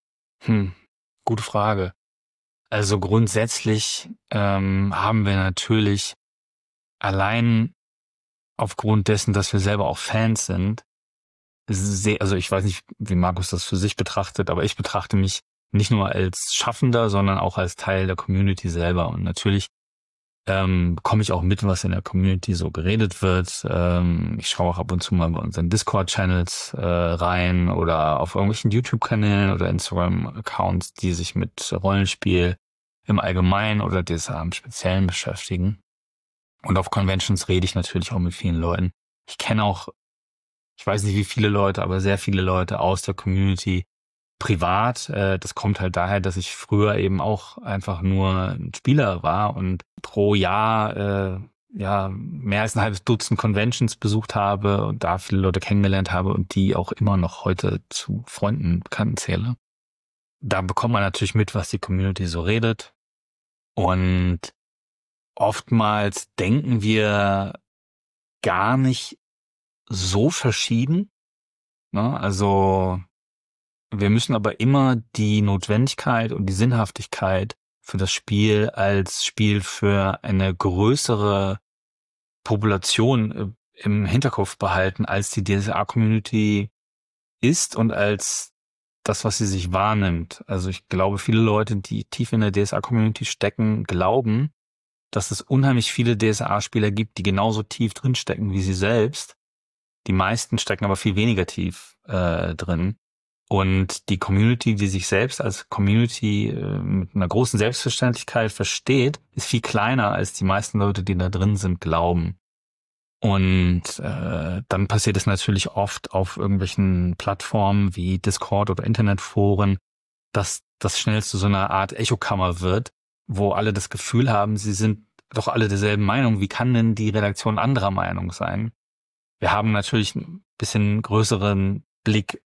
Gute Frage. Also grundsätzlich haben wir natürlich allein aufgrund dessen, dass wir selber auch Fans sind, also ich weiß nicht, wie Markus das für sich betrachtet, aber ich betrachte mich nicht nur als Schaffender, sondern auch als Teil der Community selber. Und natürlich bekomme ich auch mit, was in der Community so geredet wird. Ich schaue auch ab und zu mal bei unseren Discord-Channels rein oder auf irgendwelchen YouTube-Kanälen oder Instagram-Accounts, die sich mit Rollenspiel im Allgemeinen oder DSA im Speziellen beschäftigen. Und auf Conventions rede ich natürlich auch mit vielen Leuten. Ich kenne auch, ich weiß nicht wie viele Leute, aber sehr viele Leute aus der Community privat. Das kommt halt daher, dass ich früher eben auch einfach nur ein Spieler war und pro Jahr mehr als ein halbes Dutzend Conventions besucht habe und da viele Leute kennengelernt habe und die auch immer noch heute zu Freunden, Bekannten zähle. Da bekommt man natürlich mit, was die Community so redet. Und oftmals denken wir gar nicht so verschieden. Ne? Also wir müssen aber immer die Notwendigkeit und die Sinnhaftigkeit für das Spiel als Spiel für eine größere Population im Hinterkopf behalten, als die DSA-Community ist und als das, was sie sich wahrnimmt. Also ich glaube, viele Leute, die tief in der DSA-Community stecken, glauben, dass es unheimlich viele DSA-Spieler gibt, die genauso tief drinstecken wie sie selbst. Die meisten stecken aber viel weniger tief drin. Und die Community, die sich selbst als Community mit einer großen Selbstverständlichkeit versteht, ist viel kleiner, als die meisten Leute, die da drin sind, glauben. Und dann passiert es natürlich oft auf irgendwelchen Plattformen wie Discord oder Internetforen, dass das schnell zu so einer Art Echokammer wird, wo alle das Gefühl haben, sie sind doch alle derselben Meinung. Wie kann denn die Redaktion anderer Meinung sein? Wir haben natürlich ein bisschen größeren Blick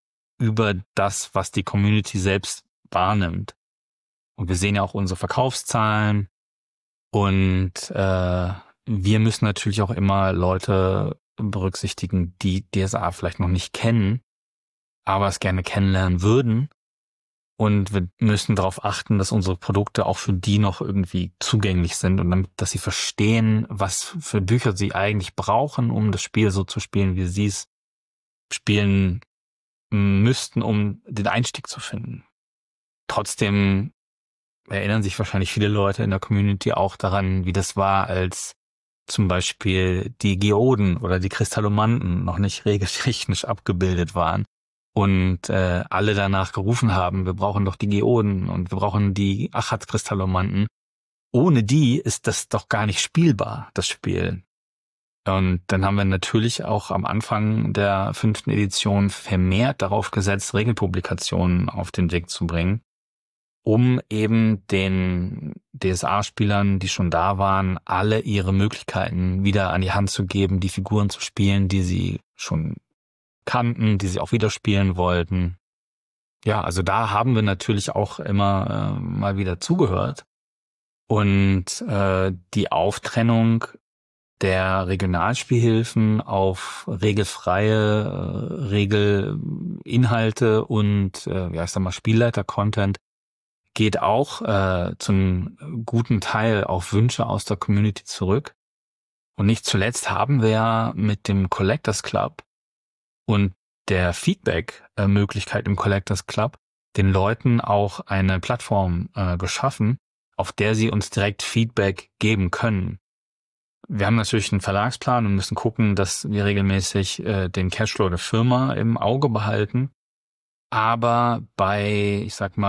über das, was die Community selbst wahrnimmt. Und wir sehen ja auch unsere Verkaufszahlen und wir müssen natürlich auch immer Leute berücksichtigen, die DSA vielleicht noch nicht kennen, aber es gerne kennenlernen würden. Und wir müssen darauf achten, dass unsere Produkte auch für die noch irgendwie zugänglich sind und damit, dass sie verstehen, was für Bücher sie eigentlich brauchen, um das Spiel so zu spielen, wie sie es spielen müssten, um den Einstieg zu finden. Trotzdem erinnern sich wahrscheinlich viele Leute in der Community auch daran, wie das war, als zum Beispiel die Geoden oder die Kristallomanten noch nicht regeltechnisch abgebildet waren. Und alle danach gerufen haben, wir brauchen doch die Geoden und wir brauchen die Achat-Kristallomanten. Ohne die ist das doch gar nicht spielbar, das Spiel. Und dann haben wir natürlich auch am Anfang der 5. Edition vermehrt darauf gesetzt, Regelpublikationen auf den Weg zu bringen, um eben den DSA-Spielern, die schon da waren, alle ihre Möglichkeiten wieder an die Hand zu geben, die Figuren zu spielen, die sie schon kannten, die sie auch wieder spielen wollten. Ja, also da haben wir natürlich auch immer mal wieder zugehört. Und die Auftrennung der Regionalspielhilfen auf regelfreie Regelinhalte und Spielleiter-Content geht auch zu einem guten Teil auf Wünsche aus der Community zurück. Und nicht zuletzt haben wir ja mit dem Collectors Club und der Feedback-Möglichkeit im Collectors Club den Leuten auch eine Plattform geschaffen, auf der sie uns direkt Feedback geben können. Wir haben natürlich einen Verlagsplan und müssen gucken, dass wir regelmäßig den Cashflow der Firma im Auge behalten. Aber bei,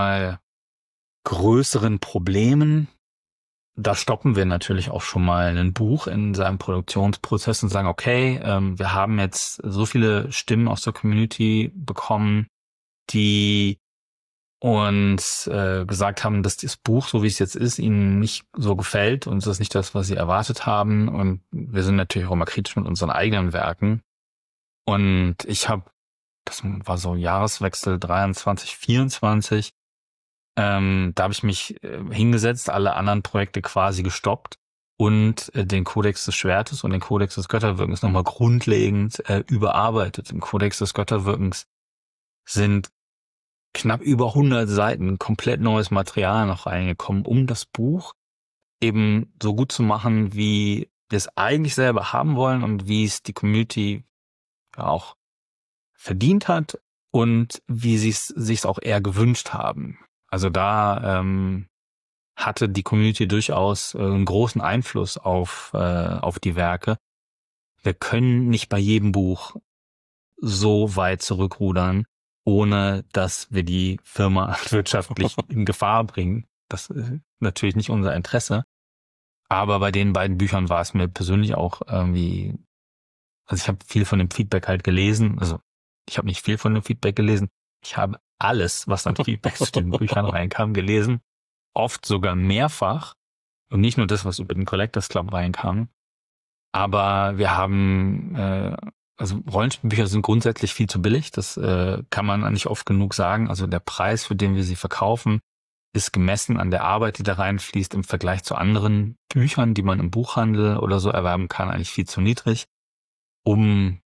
größeren Problemen, da stoppen wir natürlich auch schon mal ein Buch in seinem Produktionsprozess und sagen, okay, wir haben jetzt so viele Stimmen aus der Community bekommen, die uns gesagt haben, dass das Buch, so wie es jetzt ist, ihnen nicht so gefällt und das ist nicht das, was sie erwartet haben. Und wir sind natürlich auch immer kritisch mit unseren eigenen Werken. Und das war so Jahreswechsel 23, 24, da habe ich mich hingesetzt, alle anderen Projekte quasi gestoppt und den Kodex des Schwertes und den Kodex des Götterwirkens nochmal grundlegend überarbeitet. Im Kodex des Götterwirkens sind knapp über 100 Seiten komplett neues Material noch reingekommen, um das Buch eben so gut zu machen, wie wir es eigentlich selber haben wollen und wie es die Community ja auch verdient hat und wie sie es sich auch eher gewünscht haben. Also da hatte die Community durchaus einen großen Einfluss auf die Werke. Wir können nicht bei jedem Buch so weit zurückrudern, ohne dass wir die Firma wirtschaftlich in Gefahr bringen. Das ist natürlich nicht unser Interesse. Aber bei den beiden Büchern war es mir persönlich auch irgendwie, also ich habe viel von dem Feedback halt gelesen. Also ich habe nicht viel von dem Feedback gelesen. Ich habe alles, was an Feedback zu den Büchern reinkam, gelesen. Oft sogar mehrfach. Und nicht nur das, was über den Collectors Club reinkam. Aber wir haben, also Rollenspielbücher sind grundsätzlich viel zu billig. Das kann man nicht oft genug sagen. Also der Preis, für den wir sie verkaufen, ist gemessen an der Arbeit, die da reinfließt, im Vergleich zu anderen Büchern, die man im Buchhandel oder so erwerben kann, eigentlich viel zu niedrig, um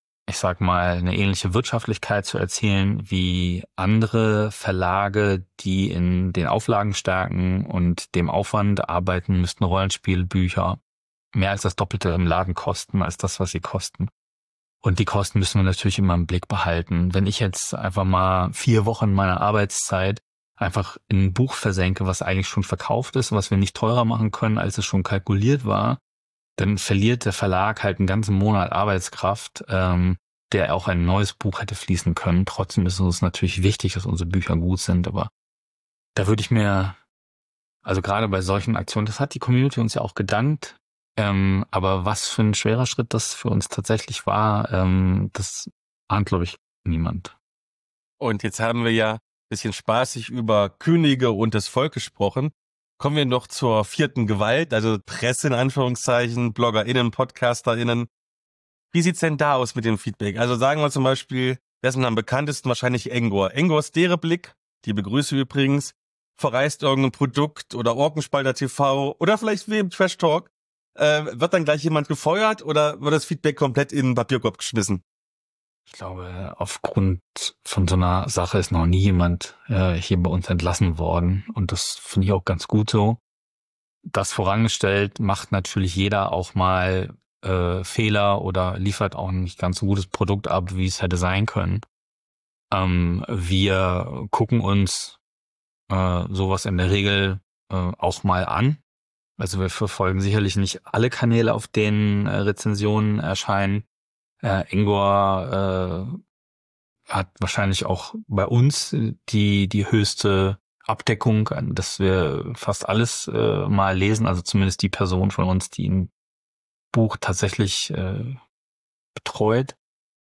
eine ähnliche Wirtschaftlichkeit zu erzielen wie andere Verlage, die in den Auflagenstärken und dem Aufwand arbeiten, müssten Rollenspielbücher mehr als das Doppelte im Laden kosten, als das, was sie kosten. Und die Kosten müssen wir natürlich immer im Blick behalten. Wenn ich jetzt einfach mal 4 Wochen meiner Arbeitszeit einfach in ein Buch versenke, was eigentlich schon verkauft ist, was wir nicht teurer machen können, als es schon kalkuliert war, dann verliert der Verlag halt einen ganzen Monat Arbeitskraft, der auch ein neues Buch hätte fließen können. Trotzdem ist uns natürlich wichtig, dass unsere Bücher gut sind, aber da würde ich mir, also gerade bei solchen Aktionen, das hat die Community uns ja auch gedankt, aber was für ein schwerer Schritt das für uns tatsächlich war, das ahnt, glaube ich, niemand. Und jetzt haben wir ja ein bisschen spaßig über Könige und das Volk gesprochen. Kommen wir noch zur 4. Gewalt, also Presse in Anführungszeichen, BloggerInnen, PodcasterInnen. Wie sieht's denn da aus mit dem Feedback? Also sagen wir zum Beispiel, besten am bekanntesten wahrscheinlich Engor. Engor Stereblick, die Begrüße übrigens, verreist irgendein Produkt oder Orkenspalter TV oder vielleicht wie im Trash Talk. Wird dann gleich jemand gefeuert oder wird das Feedback komplett in den Papierkorb geschmissen? Ich glaube, aufgrund von so einer Sache ist noch nie jemand hier bei uns entlassen worden. Und das finde ich auch ganz gut so. Das vorangestellt macht natürlich jeder auch mal Fehler oder liefert auch ein nicht ganz so gutes Produkt ab, wie es hätte sein können. Wir gucken uns sowas in der Regel auch mal an. Also wir verfolgen sicherlich nicht alle Kanäle, auf denen Rezensionen erscheinen. Engor hat wahrscheinlich auch bei uns die höchste Abdeckung, dass wir fast alles mal lesen, also zumindest die Person von uns, die ein Buch tatsächlich betreut.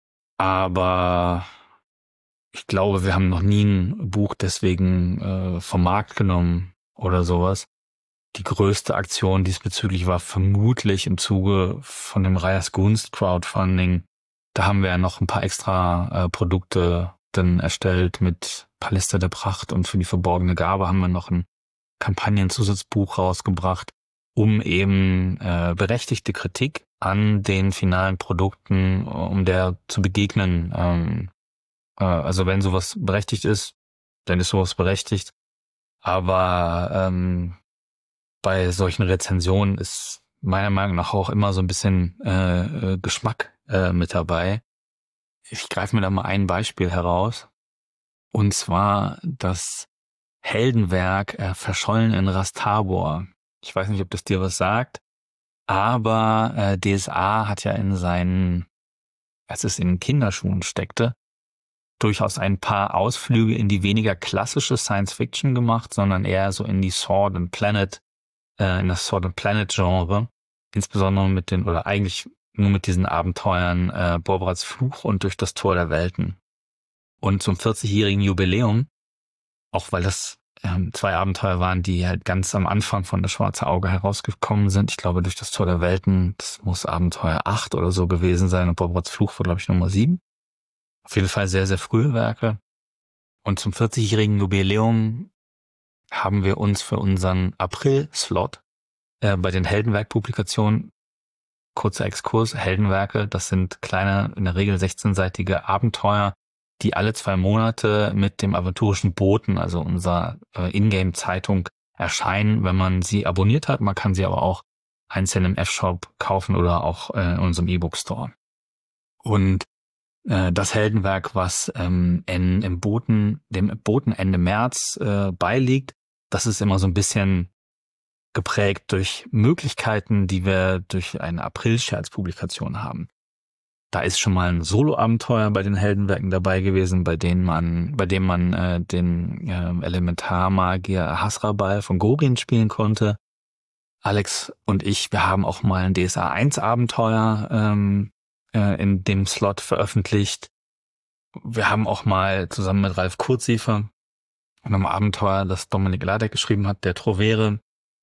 Aber ich glaube, wir haben noch nie ein Buch deswegen vom Markt genommen oder sowas. Die größte Aktion diesbezüglich war vermutlich im Zuge von dem Reyers Gunst Crowdfunding. Da haben wir ja noch ein paar extra Produkte dann erstellt mit Paläste der Pracht, und für die verborgene Gabe haben wir noch ein Kampagnenzusatzbuch rausgebracht, um eben berechtigte Kritik an den finalen Produkten, um der zu begegnen. Also wenn sowas berechtigt ist, dann ist sowas berechtigt. Aber bei solchen Rezensionen ist meiner Meinung nach auch immer so ein bisschen Geschmack mit dabei. Ich greife mir da mal ein Beispiel heraus. Und zwar das Heldenwerk Verschollen in Rastabor. Ich weiß nicht, ob das dir was sagt, aber DSA hat ja in seinen, als es in den Kinderschuhen steckte, durchaus ein paar Ausflüge in die weniger klassische Science-Fiction gemacht, sondern eher so in die Sword and Planet, in das Sword and Planet Genre, insbesondere mit den, oder eigentlich nur mit diesen Abenteuern Borberats Fluch und Durch das Tor der Welten. Und zum 40-jährigen Jubiläum, auch weil das 2 Abenteuer waren, die halt ganz am Anfang von Das Schwarze Auge herausgekommen sind. Ich glaube, Durch das Tor der Welten, das muss Abenteuer 8 oder so gewesen sein, und Borberats Fluch war, glaube ich, Nummer 7. Auf jeden Fall sehr, sehr frühe Werke. Und zum 40-jährigen Jubiläum haben wir uns für unseren April-Slot bei den Heldenwerk-Publikationen, kurzer Exkurs, Heldenwerke, das sind kleine, in der Regel 16-seitige Abenteuer, die alle 2 Monate mit dem aventurischen Boten, also unserer Ingame-Zeitung, erscheinen, wenn man sie abonniert hat. Man kann sie aber auch einzeln im F-Shop kaufen oder auch in unserem E-Book-Store. Und das Heldenwerk, was dem Boten Ende März beiliegt, das ist immer so ein bisschen geprägt durch Möglichkeiten, die wir durch eine April-Scherz-Publikation haben. Da ist schon mal ein Solo-Abenteuer bei den Heldenwerken dabei gewesen, bei dem man den Elementarmagier Hasrabal von Gorin spielen konnte. Alex und ich, wir haben auch mal ein DSA 1 Abenteuer in dem Slot veröffentlicht. Wir haben auch mal zusammen mit Ralf Kurzsiefer in einem Abenteuer, das Dominik Ladek geschrieben hat, der Trovere,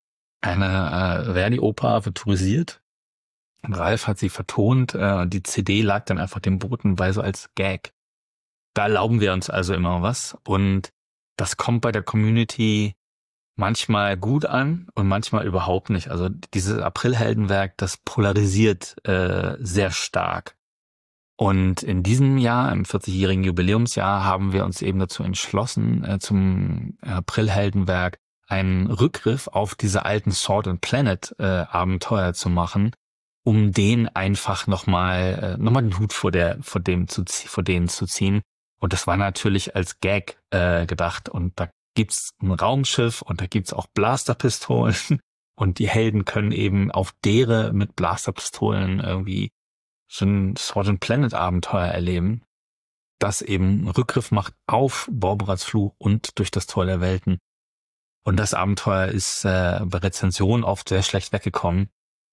eine Verdi-Oper aventurisiert. Ralf hat sie vertont, die CD lag dann einfach dem Boten bei, so als Gag. Da erlauben wir uns also immer was, und das kommt bei der Community manchmal gut an und manchmal überhaupt nicht. Also dieses April-Heldenwerk, das polarisiert sehr stark. Und in diesem Jahr, im 40-jährigen Jubiläumsjahr, haben wir uns eben dazu entschlossen, zum April-Heldenwerk einen Rückgriff auf diese alten Sword and Planet Abenteuer zu machen, um den einfach nochmal den Hut vor denen zu ziehen. Und das war natürlich als Gag gedacht. Und da gibt's ein Raumschiff und da gibt's auch Blasterpistolen. Und die Helden können eben auf Dere mit Blasterpistolen irgendwie so ein Sword and Planet Abenteuer erleben, das eben Rückgriff macht auf Borberats Fluch und Durch das Tor der Welten. Und das Abenteuer ist bei Rezensionen oft sehr schlecht weggekommen.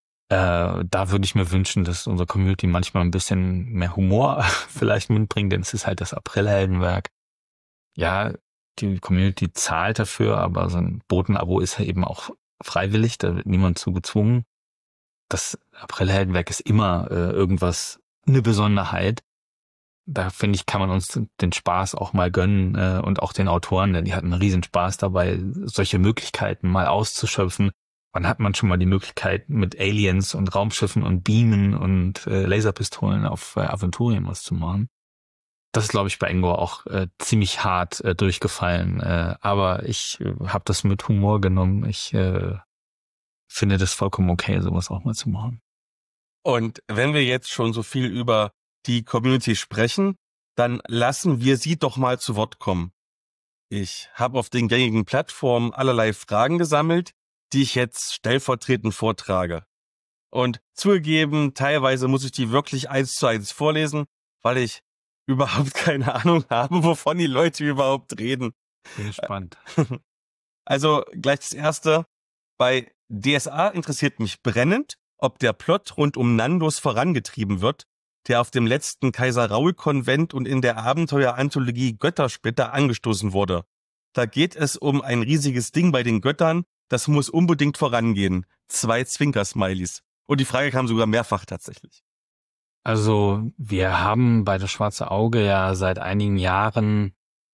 Da würde ich mir wünschen, dass unsere Community manchmal ein bisschen mehr Humor vielleicht mitbringt, denn es ist halt das April-Heldenwerk. Ja, die Community zahlt dafür, aber so ein Boten-Abo ist ja eben auch freiwillig, da wird niemand zu gezwungen. Das April-Heldenwerk ist immer irgendwas, eine Besonderheit. da finde ich, kann man uns den Spaß auch mal gönnen und auch den Autoren, denn die hatten einen riesen Spaß dabei, solche Möglichkeiten mal auszuschöpfen. Wann hat man schon mal die Möglichkeit, mit Aliens und Raumschiffen und Beamen und Laserpistolen auf Aventurien was zu machen? Das ist, glaube ich, bei Engor auch ziemlich hart durchgefallen. Aber ich habe das mit Humor genommen. Ich finde das vollkommen okay, sowas auch mal zu machen. Und wenn wir jetzt schon so viel über die Community sprechen, dann lassen wir sie doch mal zu Wort kommen. Ich habe auf den gängigen Plattformen allerlei Fragen gesammelt, die ich jetzt stellvertretend vortrage. Und zugegeben, teilweise muss ich die wirklich 1:1 vorlesen, weil ich überhaupt keine Ahnung habe, wovon die Leute überhaupt reden. Bin gespannt. Also gleich das Erste. Bei DSA interessiert mich brennend, ob der Plot rund um Nandos vorangetrieben wird, der auf dem letzten Kaiser-Raoul-Konvent und in der Abenteuer-Anthologie Göttersplitter angestoßen wurde. Da geht es um ein riesiges Ding bei den Göttern, das muss unbedingt vorangehen. 2 Zwinker-Smileys. Und die Frage kam sogar mehrfach tatsächlich. Also wir haben bei das Schwarze Auge ja seit einigen Jahren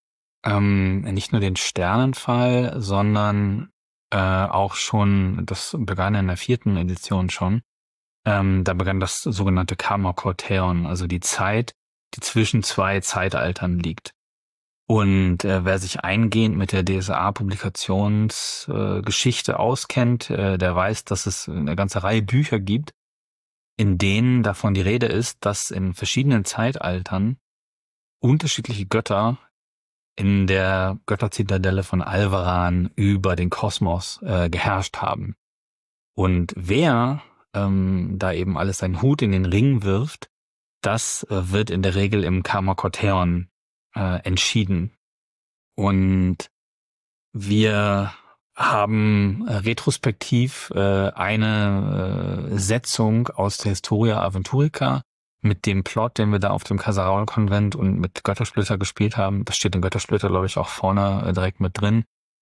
nicht nur den Sternenfall, sondern auch schon, das begann in der 4. Edition schon, da begann das sogenannte Kammerkorteon, also die Zeit, die zwischen 2 Zeitaltern liegt. Und wer sich eingehend mit der DSA-Publikationsgeschichte auskennt, der weiß, dass es eine ganze Reihe Bücher gibt, in denen davon die Rede ist, dass in verschiedenen Zeitaltern unterschiedliche Götter in der Götterzitadelle von Alvaran über den Kosmos geherrscht haben. Und wer da eben alles seinen Hut in den Ring wirft, das wird in der Regel im Kammerkorteon entschieden. Und wir haben retrospektiv eine Setzung aus der Historia Aventurica mit dem Plot, den wir da auf dem Kaiser-Raoul-Konvent und mit Göttersplitter gespielt haben. Das steht in Göttersplitter, glaube ich, auch vorne direkt mit drin.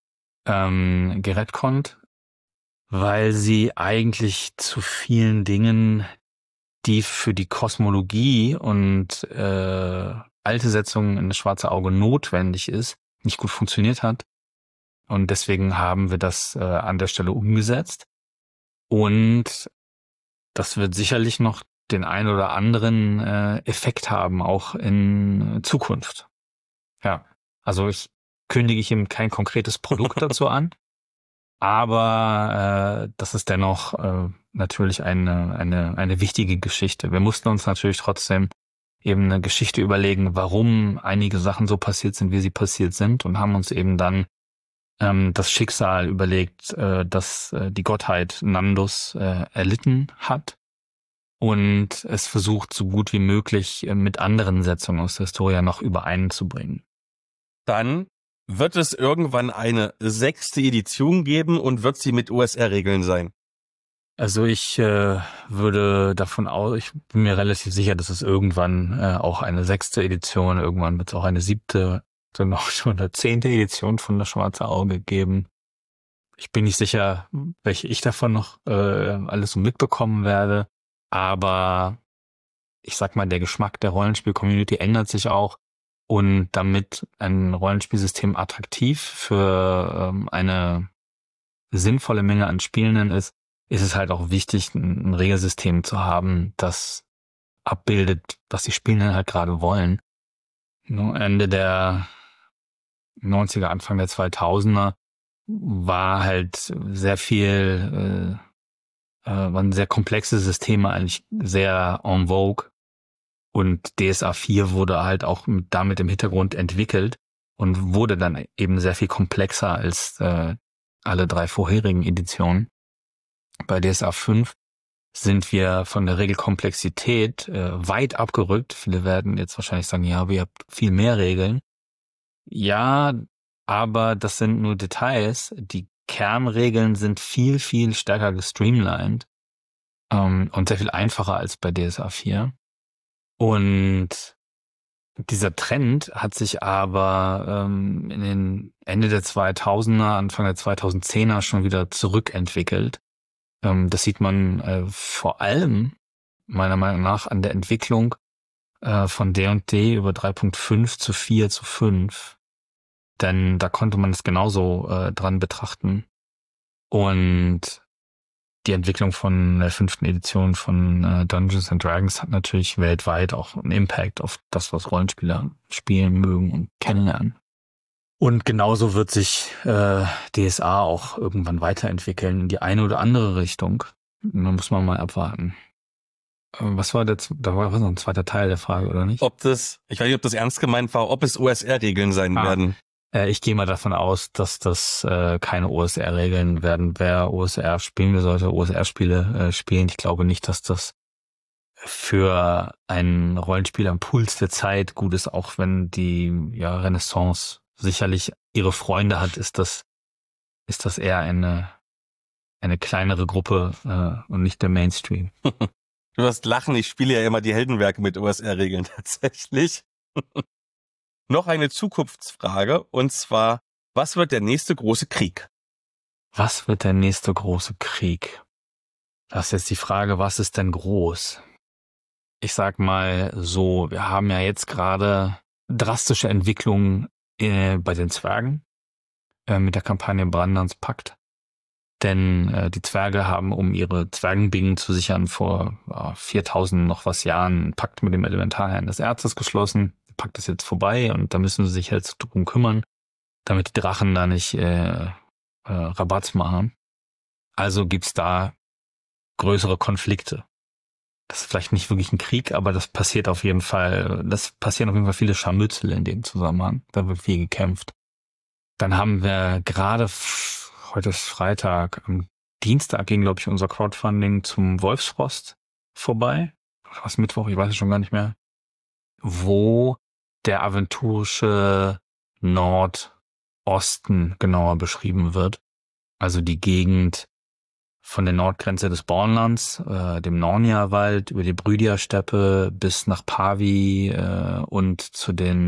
gerettet, weil sie eigentlich zu vielen Dingen, die für die Kosmologie und alte Setzungen in das Schwarze Auge notwendig ist, nicht gut funktioniert hat. Und deswegen haben wir das an der Stelle umgesetzt. Und das wird sicherlich noch den ein oder anderen Effekt haben, auch in Zukunft. Ja, also ich kündige ihm kein konkretes Produkt dazu an, aber das ist dennoch natürlich eine wichtige Geschichte. Wir mussten uns natürlich trotzdem eben eine Geschichte überlegen, warum einige Sachen so passiert sind, wie sie passiert sind, und haben uns eben dann das Schicksal überlegt, dass die Gottheit Nandus erlitten hat und es versucht, so gut wie möglich mit anderen Setzungen aus der Historia noch übereinzubringen. Dann wird es irgendwann eine 6. Edition geben und wird sie mit OSR-Regeln sein? Also ich würde davon aus, ich bin mir relativ sicher, dass es irgendwann auch eine 6. Edition, irgendwann wird es auch eine 7., dann auch schon eine 10. Edition von das Schwarze Auge geben. Ich bin nicht sicher, welche ich davon noch alles so mitbekommen werde, aber ich sag mal, der Geschmack der Rollenspiel-Community ändert sich auch, und damit ein Rollenspielsystem attraktiv für eine sinnvolle Menge an Spielenden ist es halt auch wichtig, ein Regelsystem zu haben, das abbildet, was die Spielenden halt gerade wollen. Ende der 90er, Anfang der 2000er war halt sehr viel, waren sehr komplexe Systeme eigentlich sehr en vogue, und DSA 4 wurde halt auch damit im Hintergrund entwickelt und wurde dann eben sehr viel komplexer als alle 3 vorherigen Editionen. Bei DSA 5 sind wir von der Regelkomplexität weit abgerückt. Viele werden jetzt wahrscheinlich sagen, ja, aber ihr habt viel mehr Regeln. Ja, aber das sind nur Details. Die Kernregeln sind viel, viel stärker gestreamlined und sehr viel einfacher als bei DSA 4. Und dieser Trend hat sich aber in den Ende der 2000er, Anfang der 2010er schon wieder zurückentwickelt. Das sieht man vor allem meiner Meinung nach an der Entwicklung von D&D über 3.5 zu 4 zu 5. Denn da konnte man es genauso dran betrachten. Und die Entwicklung von der 5. Edition von Dungeons and Dragons hat natürlich weltweit auch einen Impact auf das, was Rollenspieler spielen mögen und kennenlernen. Und genauso wird sich DSA auch irgendwann weiterentwickeln in die eine oder andere Richtung. Da muss man mal abwarten. Was war da war noch ein zweiter Teil der Frage, oder nicht? Ich weiß nicht, ob das ernst gemeint war, ob es OSR-Regeln sein werden. Ich gehe mal davon aus, dass das keine OSR-Regeln werden. Wer OSR spielen will, sollte OSR-Spiele spielen. Ich glaube nicht, dass das für einen Rollenspieler am Puls der Zeit gut ist, auch wenn die Renaissance sicherlich ihre Freunde hat, ist das eher eine kleinere Gruppe und nicht der Mainstream. Du wirst lachen, ich spiele ja immer die Heldenwerke mit OSR-Regeln tatsächlich. Noch eine Zukunftsfrage, und zwar, was wird der nächste große Krieg? Was wird der nächste große Krieg? Das ist jetzt die Frage, was ist denn groß? Ich sag mal so, wir haben ja jetzt gerade drastische Entwicklungen bei den Zwergen mit der Kampagne Brandands Pakt. Denn die Zwerge haben, um ihre Zwergenbingen zu sichern, vor 4000 noch was Jahren einen Pakt mit dem Elementarherrn des Erzes geschlossen. Der Pakt ist jetzt vorbei und da müssen sie sich jetzt drum kümmern, damit die Drachen da nicht Rabatz machen. Also gibt's da größere Konflikte. Das ist vielleicht nicht wirklich ein Krieg, aber das passieren auf jeden Fall viele Scharmützel in dem Zusammenhang. Da wird viel gekämpft. Dann haben wir gerade, heute ist Freitag, am Dienstag ging, glaube ich, unser Crowdfunding zum Wolfsfrost vorbei. Oder was, Mittwoch, ich weiß es schon gar nicht mehr. Wo der aventurische Nordosten genauer beschrieben wird. Also die Gegend von der Nordgrenze des Bornlands, dem Nornia-Wald, über die Brydia-Steppe bis nach Pavi und zu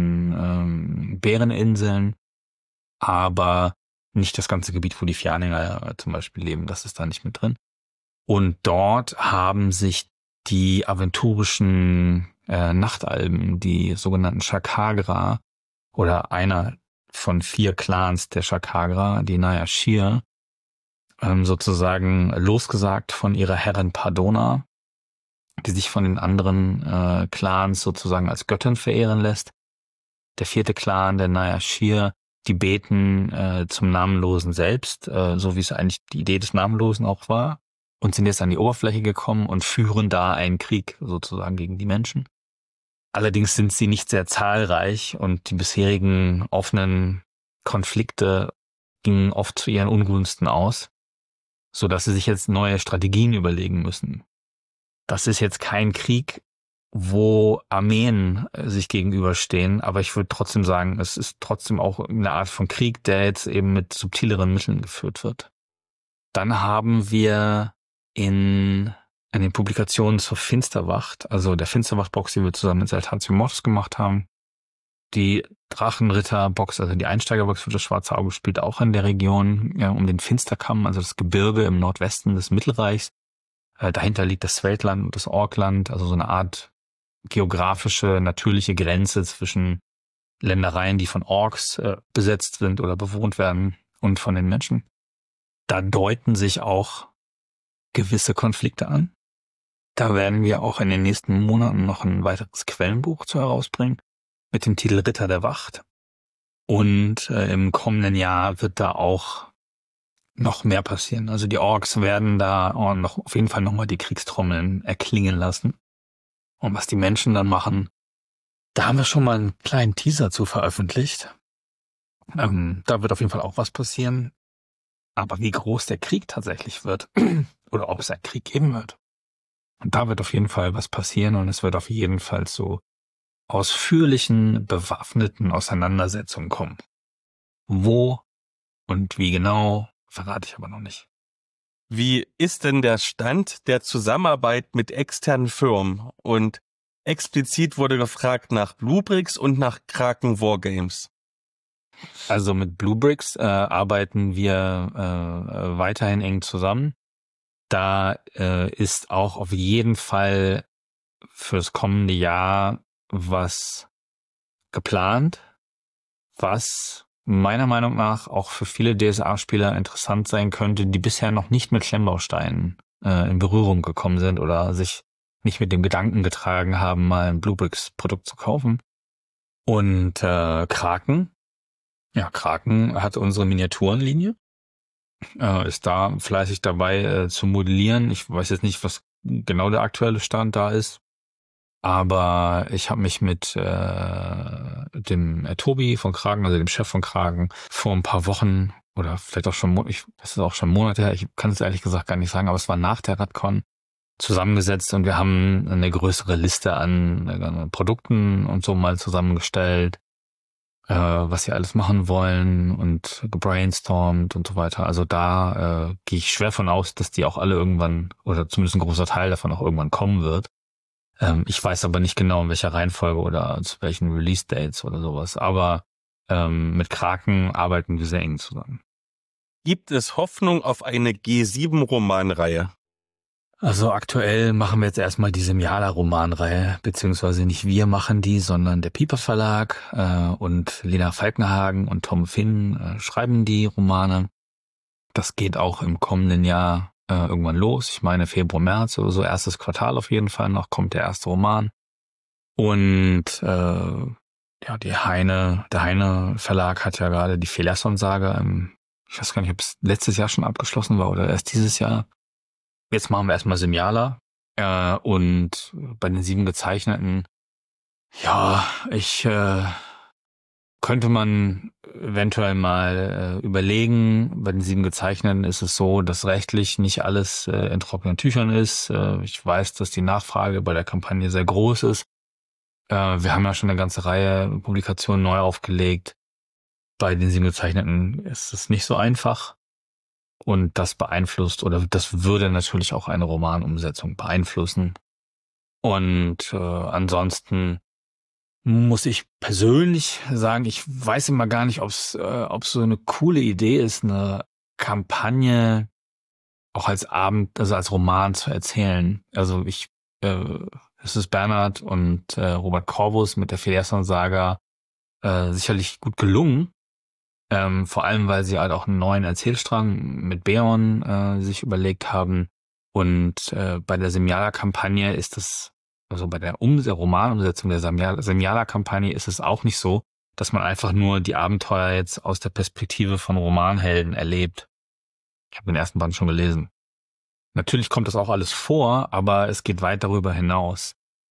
den Bäreninseln. Aber nicht das ganze Gebiet, wo die Fjaninger zum Beispiel leben, das ist da nicht mit drin. Und dort haben sich die aventurischen Nachtalben, die sogenannten Shakagra, oder einer von 4 Clans der Shakagra, die Naya Shir, sozusagen losgesagt von ihrer Herrin Pardona, die sich von den anderen Clans sozusagen als Göttin verehren lässt. Der 4. Clan, der Naya Shir, die beten zum Namenlosen selbst, so wie es eigentlich die Idee des Namenlosen auch war, und sind jetzt an die Oberfläche gekommen und führen da einen Krieg sozusagen gegen die Menschen. Allerdings sind sie nicht sehr zahlreich und die bisherigen offenen Konflikte gingen oft zu ihren Ungunsten aus, so dass sie sich jetzt neue Strategien überlegen müssen. Das ist jetzt kein Krieg, wo Armeen sich gegenüberstehen, aber ich würde trotzdem sagen, es ist trotzdem auch eine Art von Krieg, der jetzt eben mit subtileren Mitteln geführt wird. Dann haben wir in den Publikationen zur Finsterwacht, also der Finsterwacht-Box, die wir zusammen mit Saltatio Mortis gemacht haben, die Drachenritter-Box, also die Einsteigerbox für das Schwarze Auge, spielt auch in der Region um den Finsterkamm, also das Gebirge im Nordwesten des Mittelreichs. Dahinter liegt das Sveldland und das Orkland, also so eine Art geografische, natürliche Grenze zwischen Ländereien, die von Orks besetzt sind oder bewohnt werden, und von den Menschen. Da deuten sich auch gewisse Konflikte an. Da werden wir auch in den nächsten Monaten noch ein weiteres Quellenbuch zu herausbringen mit dem Titel Ritter der Wacht. Und im kommenden Jahr wird da auch noch mehr passieren. Also die Orks werden da noch auf jeden Fall nochmal die Kriegstrommeln erklingen lassen. Und was die Menschen dann machen, da haben wir schon mal einen kleinen Teaser zu veröffentlicht. Da wird auf jeden Fall auch was passieren. Aber wie groß der Krieg tatsächlich wird oder ob es einen Krieg geben wird, da wird auf jeden Fall was passieren, und es wird auf jeden Fall zu ausführlichen, bewaffneten Auseinandersetzungen kommen. Wo und wie genau, verrate ich aber noch nicht. Wie ist denn der Stand der Zusammenarbeit mit externen Firmen? Und explizit wurde gefragt nach Bluebricks und nach Kraken Wargames. Also mit Bluebricks arbeiten wir weiterhin eng zusammen. Da ist auch auf jeden Fall fürs kommende Jahr was geplant, was meiner Meinung nach auch für viele DSA-Spieler interessant sein könnte, die bisher noch nicht mit Klemmbausteinen in Berührung gekommen sind oder sich nicht mit dem Gedanken getragen haben, mal ein Bluebricks-Produkt zu kaufen. Und Kraken hat unsere Miniaturenlinie, ist da fleißig dabei zu modellieren. Ich weiß jetzt nicht, was genau der aktuelle Stand da ist, aber ich habe mich mit dem Tobi von Kraken, also dem Chef von Kraken, vor ein paar Wochen oder vielleicht auch schon, das ist auch schon Monate her, ich kann es ehrlich gesagt gar nicht sagen, aber es war nach der Radcon, zusammengesetzt und wir haben eine größere Liste an Produkten und so mal zusammengestellt, was sie alles machen wollen und gebrainstormt und so weiter. Also da gehe ich schwer von aus, dass die auch alle irgendwann oder zumindest ein großer Teil davon auch irgendwann kommen wird. Ich weiß aber nicht genau, in welcher Reihenfolge oder zu welchen Release-Dates oder sowas. Aber mit Kraken arbeiten wir sehr eng zusammen. Gibt es Hoffnung auf eine G7-Romanreihe? Also aktuell machen wir jetzt erstmal die Semiala-Romanreihe, beziehungsweise nicht wir machen die, sondern der Piper Verlag und Lena Falkenhagen und Tom Finn schreiben die Romane. Das geht auch im kommenden Jahr irgendwann los. Ich meine Februar, März oder so, erstes Quartal auf jeden Fall noch, kommt der erste Roman. Und der Heine Verlag hat ja gerade die Phileson-Saga ich weiß gar nicht, ob es letztes Jahr schon abgeschlossen war oder erst dieses Jahr. Jetzt machen wir erstmal Semiala und bei den 7 Gezeichneten, könnte man eventuell mal überlegen. Bei den 7 Gezeichneten ist es so, dass rechtlich nicht alles in trockenen Tüchern ist. Ich weiß, dass die Nachfrage bei der Kampagne sehr groß ist. Wir haben ja schon eine ganze Reihe Publikationen neu aufgelegt. Bei den 7 Gezeichneten ist es nicht so einfach. Und das beeinflusst oder das würde natürlich auch eine Romanumsetzung beeinflussen. Und ansonsten muss ich persönlich sagen, ich weiß immer gar nicht, ob es so eine coole Idee ist, eine Kampagne auch als als Roman zu erzählen. Also es ist Bernhard und Robert Corvus mit der Phileson-Saga sicherlich gut gelungen. Vor allem, weil sie halt auch einen neuen Erzählstrang mit Beon sich überlegt haben. Und bei der Semiala-Kampagne ist es, also bei der Romanumsetzung der Semiala-Kampagne ist es auch nicht so, dass man einfach nur die Abenteuer jetzt aus der Perspektive von Romanhelden erlebt. Ich habe den ersten Band schon gelesen. Natürlich kommt das auch alles vor, aber es geht weit darüber hinaus.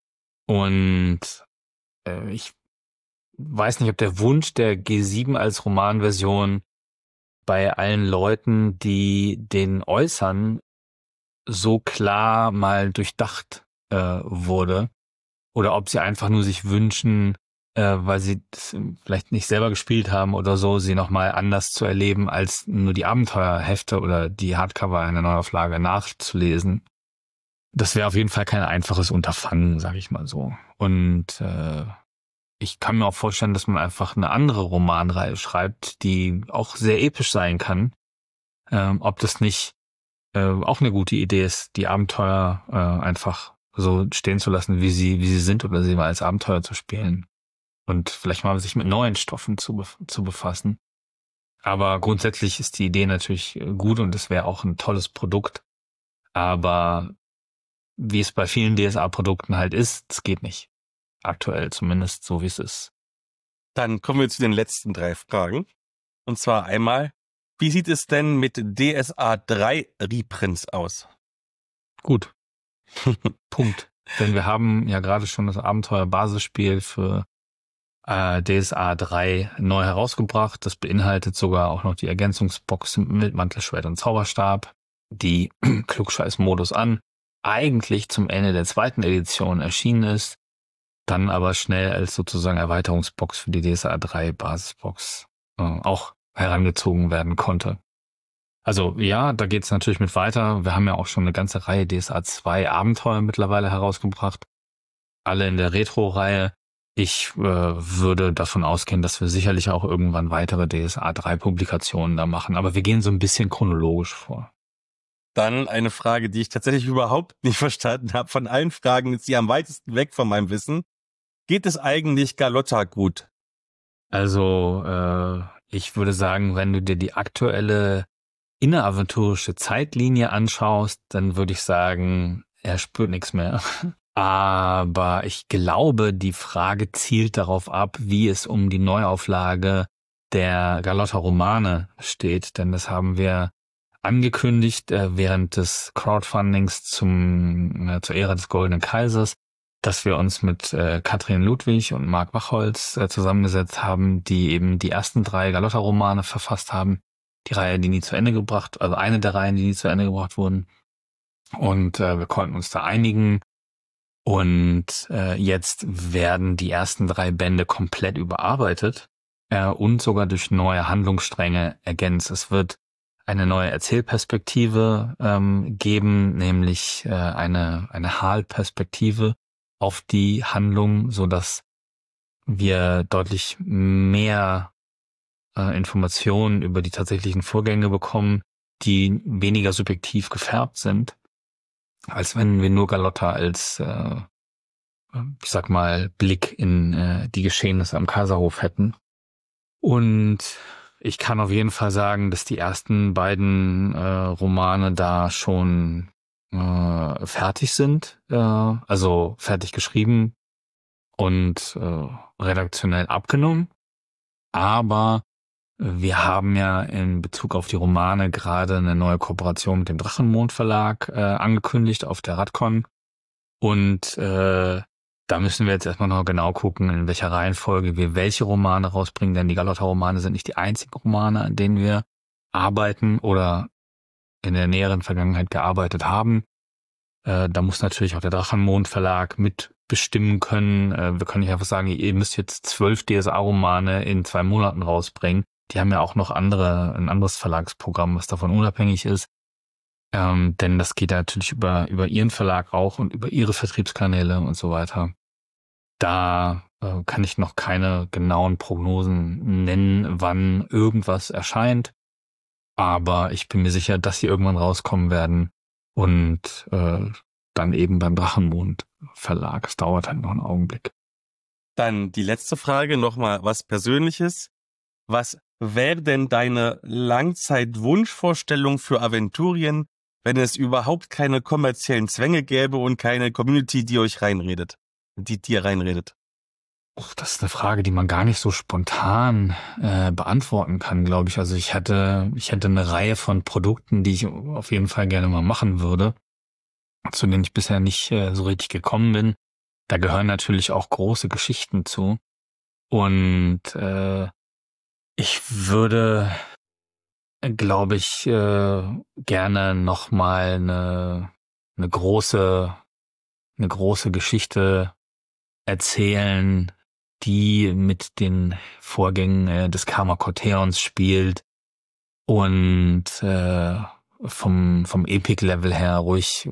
Und ich weiß nicht, ob der Wunsch der G7 als Romanversion bei allen Leuten, die den äußern, so klar mal durchdacht wurde. Oder ob sie einfach nur sich wünschen, weil sie das vielleicht nicht selber gespielt haben oder so, sie nochmal anders zu erleben, als nur die Abenteuerhefte oder die Hardcover einer Neuauflage nachzulesen. Das wäre auf jeden Fall kein einfaches Unterfangen, sag ich mal so. Und ich kann mir auch vorstellen, dass man einfach eine andere Romanreihe schreibt, die auch sehr episch sein kann. Ob das nicht auch eine gute Idee ist, die Abenteuer einfach so stehen zu lassen, wie sie sind, oder sie mal als Abenteuer zu spielen. Und vielleicht mal sich mit neuen Stoffen zu befassen. Aber grundsätzlich ist die Idee natürlich gut und es wäre auch ein tolles Produkt. Aber wie es bei vielen DSA-Produkten halt ist, es geht nicht. Aktuell zumindest so, wie es ist. Dann kommen wir zu den letzten 3 Fragen. Und zwar einmal, wie sieht es denn mit DSA 3 Reprints aus? Gut. Punkt. Denn wir haben ja gerade schon das Abenteuer-Basisspiel für DSA 3 neu herausgebracht. Das beinhaltet sogar auch noch die Ergänzungsbox mit Mantelschwert und Zauberstab, die Klugscheiß-Modus an, eigentlich zum Ende der 2. Edition erschienen ist, dann aber schnell als sozusagen Erweiterungsbox für die DSA 3 Basisbox auch herangezogen werden konnte. Also ja, da geht's natürlich mit weiter. Wir haben ja auch schon eine ganze Reihe DSA 2 Abenteuer mittlerweile herausgebracht. Alle in der Retro-Reihe. Ich würde davon ausgehen, dass wir sicherlich auch irgendwann weitere DSA 3 Publikationen da machen. Aber wir gehen so ein bisschen chronologisch vor. Dann eine Frage, die ich tatsächlich überhaupt nicht verstanden habe. Von allen Fragen ist sie am weitesten weg von meinem Wissen. geht es eigentlich Galotta gut? Also, ich würde sagen, wenn du dir die aktuelle inneraventurische Zeitlinie anschaust, dann würde ich sagen, er spürt nichts mehr. Aber ich glaube, die Frage zielt darauf ab, wie es um die Neuauflage der Galotta-Romane steht, denn das haben wir angekündigt während des Crowdfundings zur Ära des Goldenen Kaisers, dass wir uns mit Katrin Ludwig und Marc Wachholz zusammengesetzt haben, die eben die ersten 3 Galotta-Romane verfasst haben. Die Reihe, die nie zu Ende gebracht, also eine der Reihen, die nie zu Ende gebracht wurden. Und wir konnten uns da einigen. Und jetzt werden die ersten 3 Bände komplett überarbeitet und sogar durch neue Handlungsstränge ergänzt. Es wird eine neue Erzählperspektive geben, nämlich eine Hal-Perspektive auf die Handlung, so dass wir deutlich mehr Informationen über die tatsächlichen Vorgänge bekommen, die weniger subjektiv gefärbt sind, als wenn wir nur Galotta als, ich sag mal, Blick in die Geschehnisse am Kaiserhof hätten. Und ich kann auf jeden Fall sagen, dass die ersten beiden Romane da schon fertig sind, also fertig geschrieben und redaktionell abgenommen. Aber wir haben ja in Bezug auf die Romane gerade eine neue Kooperation mit dem Drachenmond Verlag angekündigt auf der Radcon. Und da müssen wir jetzt erstmal noch genau gucken, in welcher Reihenfolge wir welche Romane rausbringen, denn die Galotta-Romane sind nicht die einzigen Romane, an denen wir arbeiten oder in der näheren Vergangenheit gearbeitet haben. Da muss natürlich auch der Drachenmond Verlag mitbestimmen können. Wir können nicht einfach sagen, ihr müsst jetzt 12 DSA-Romane in 2 Monaten rausbringen. Die haben ja auch noch ein anderes Verlagsprogramm, was davon unabhängig ist. Denn das geht ja natürlich über ihren Verlag auch und über ihre Vertriebskanäle und so weiter. Da kann ich noch keine genauen Prognosen nennen, wann irgendwas erscheint. Aber ich bin mir sicher, dass sie irgendwann rauskommen werden und dann eben beim Drachenmond Verlag. Es dauert halt noch einen Augenblick. Dann die letzte Frage, nochmal was Persönliches. Was wäre denn deine Langzeitwunschvorstellung für Aventurien, wenn es überhaupt keine kommerziellen Zwänge gäbe und keine Community, die euch reinredet, die dir reinredet? Das ist eine Frage, die man gar nicht so spontan beantworten kann, glaube ich. Also ich hätte eine Reihe von Produkten, die ich auf jeden Fall gerne mal machen würde, zu denen ich bisher nicht so richtig gekommen bin. Da gehören natürlich auch große Geschichten zu. Und ich würde, glaube ich, gerne nochmal eine große Geschichte erzählen, die mit den Vorgängen des Karma-Kotheons spielt und vom Epic-Level her ruhig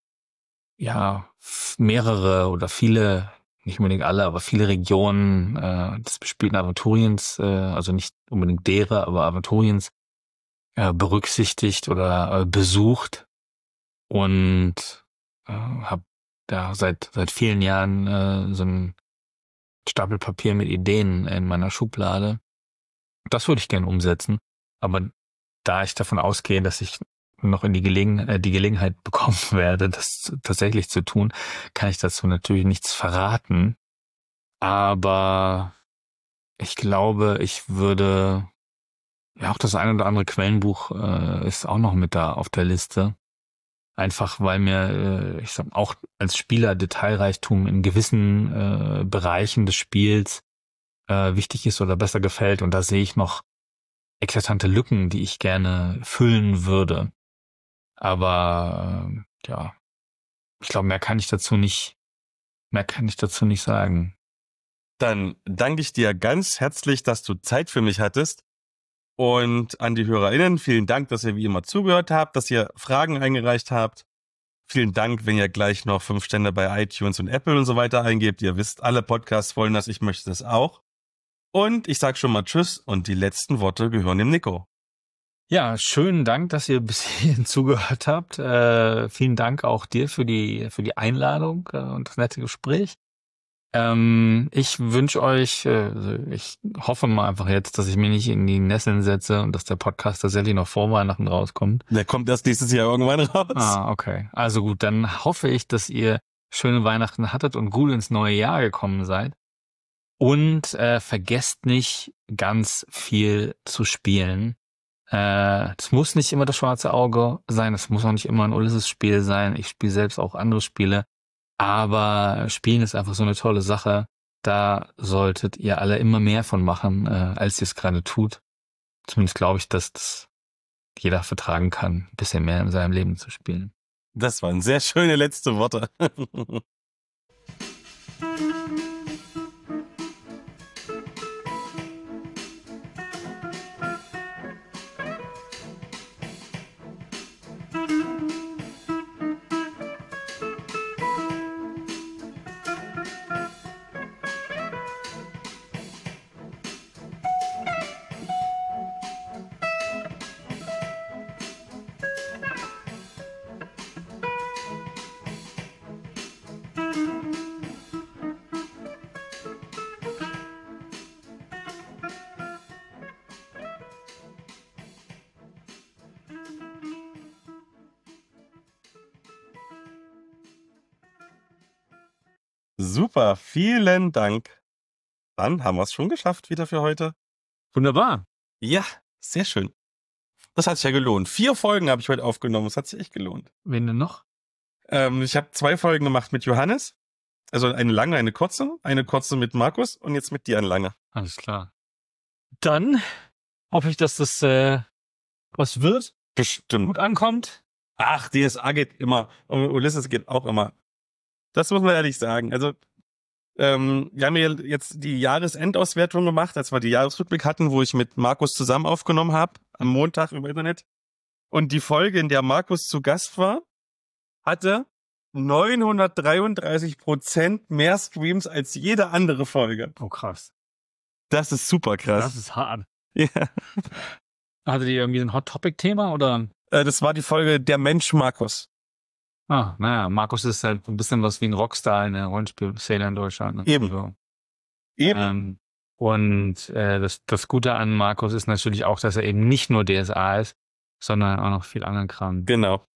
mehrere oder viele, nicht unbedingt alle, aber viele Regionen des bespielten Aventuriens, also nicht unbedingt derer, aber Aventuriens berücksichtigt oder besucht und habe da seit vielen Jahren so ein Stapel Papier mit Ideen in meiner Schublade. Das würde ich gerne umsetzen, aber da ich davon ausgehe, dass ich noch in die Gelegenheit bekommen werde, das tatsächlich zu tun, kann ich dazu natürlich nichts verraten. Aber ich glaube, ich würde auch das ein oder andere Quellenbuch ist auch noch mit da auf der Liste. Einfach weil mir, ich sag auch als Spieler Detailreichtum in gewissen Bereichen des Spiels wichtig ist oder besser gefällt. Und da sehe ich noch eklatante Lücken, die ich gerne füllen würde. Aber ich glaube, mehr kann ich dazu nicht sagen. Dann danke ich dir ganz herzlich, dass du Zeit für mich hattest. Und an die HörerInnen, vielen Dank, dass ihr wie immer zugehört habt, dass ihr Fragen eingereicht habt. Vielen Dank, wenn ihr gleich noch 5 Sterne bei iTunes und Apple und so weiter eingebt. Ihr wisst, alle Podcasts wollen das, ich möchte das auch. Und ich sag schon mal Tschüss und die letzten Worte gehören dem Nico. Ja, schönen Dank, dass ihr bis hierhin zugehört habt. Vielen Dank auch dir für die Einladung und das nette Gespräch. Ich wünsche euch, ich hoffe mal einfach jetzt, dass ich mich nicht in die Nesseln setze und dass der Podcast tatsächlich noch vor Weihnachten rauskommt. Der kommt erst nächstes Jahr irgendwann raus. Ah, okay. Also gut, dann hoffe ich, dass ihr schöne Weihnachten hattet und gut ins neue Jahr gekommen seid. Und vergesst nicht, ganz viel zu spielen. Es muss nicht immer das schwarze Auge sein, es muss auch nicht immer ein Ulysses-Spiel sein. Ich spiele selbst auch andere Spiele. Aber Spielen ist einfach so eine tolle Sache. Da solltet ihr alle immer mehr von machen, als ihr es gerade tut. Zumindest glaube ich, dass das jeder vertragen kann, ein bisschen mehr in seinem Leben zu spielen. Das waren sehr schöne letzte Worte. Super, vielen Dank. Dann haben wir es schon geschafft wieder für heute. Wunderbar. Ja, sehr schön. Das hat sich ja gelohnt. 4 Folgen habe ich heute aufgenommen. Das hat sich echt gelohnt. Wen denn noch? Ich habe 2 Folgen gemacht mit Johannes. Also eine lange, eine kurze mit Markus und jetzt mit dir eine lange. Alles klar. Dann hoffe ich, dass das was wird, Bestimmt. gut ankommt. Ach, DSA geht immer. Und Ulysses geht auch immer. Das muss man ehrlich sagen. Also, wir haben ja jetzt die Jahresendauswertung gemacht, als wir die Jahresrückblick hatten, wo ich mit Markus zusammen aufgenommen habe, am Montag über Internet. Und die Folge, in der Markus zu Gast war, hatte 933% mehr Streams als jede andere Folge. Oh, krass. Das ist super krass. Das ist hart. Ja. Hattet ihr irgendwie ein Hot-Topic-Thema oder? Das war die Folge Der Mensch Markus. Ah, naja, Markus ist halt ein bisschen was wie ein Rockstar in der Rollenspielszene in Deutschland. Ne? Eben. So. Eben. Und das Gute an Markus ist natürlich auch, dass er eben nicht nur DSA ist, sondern auch noch viel anderen Kram. Genau.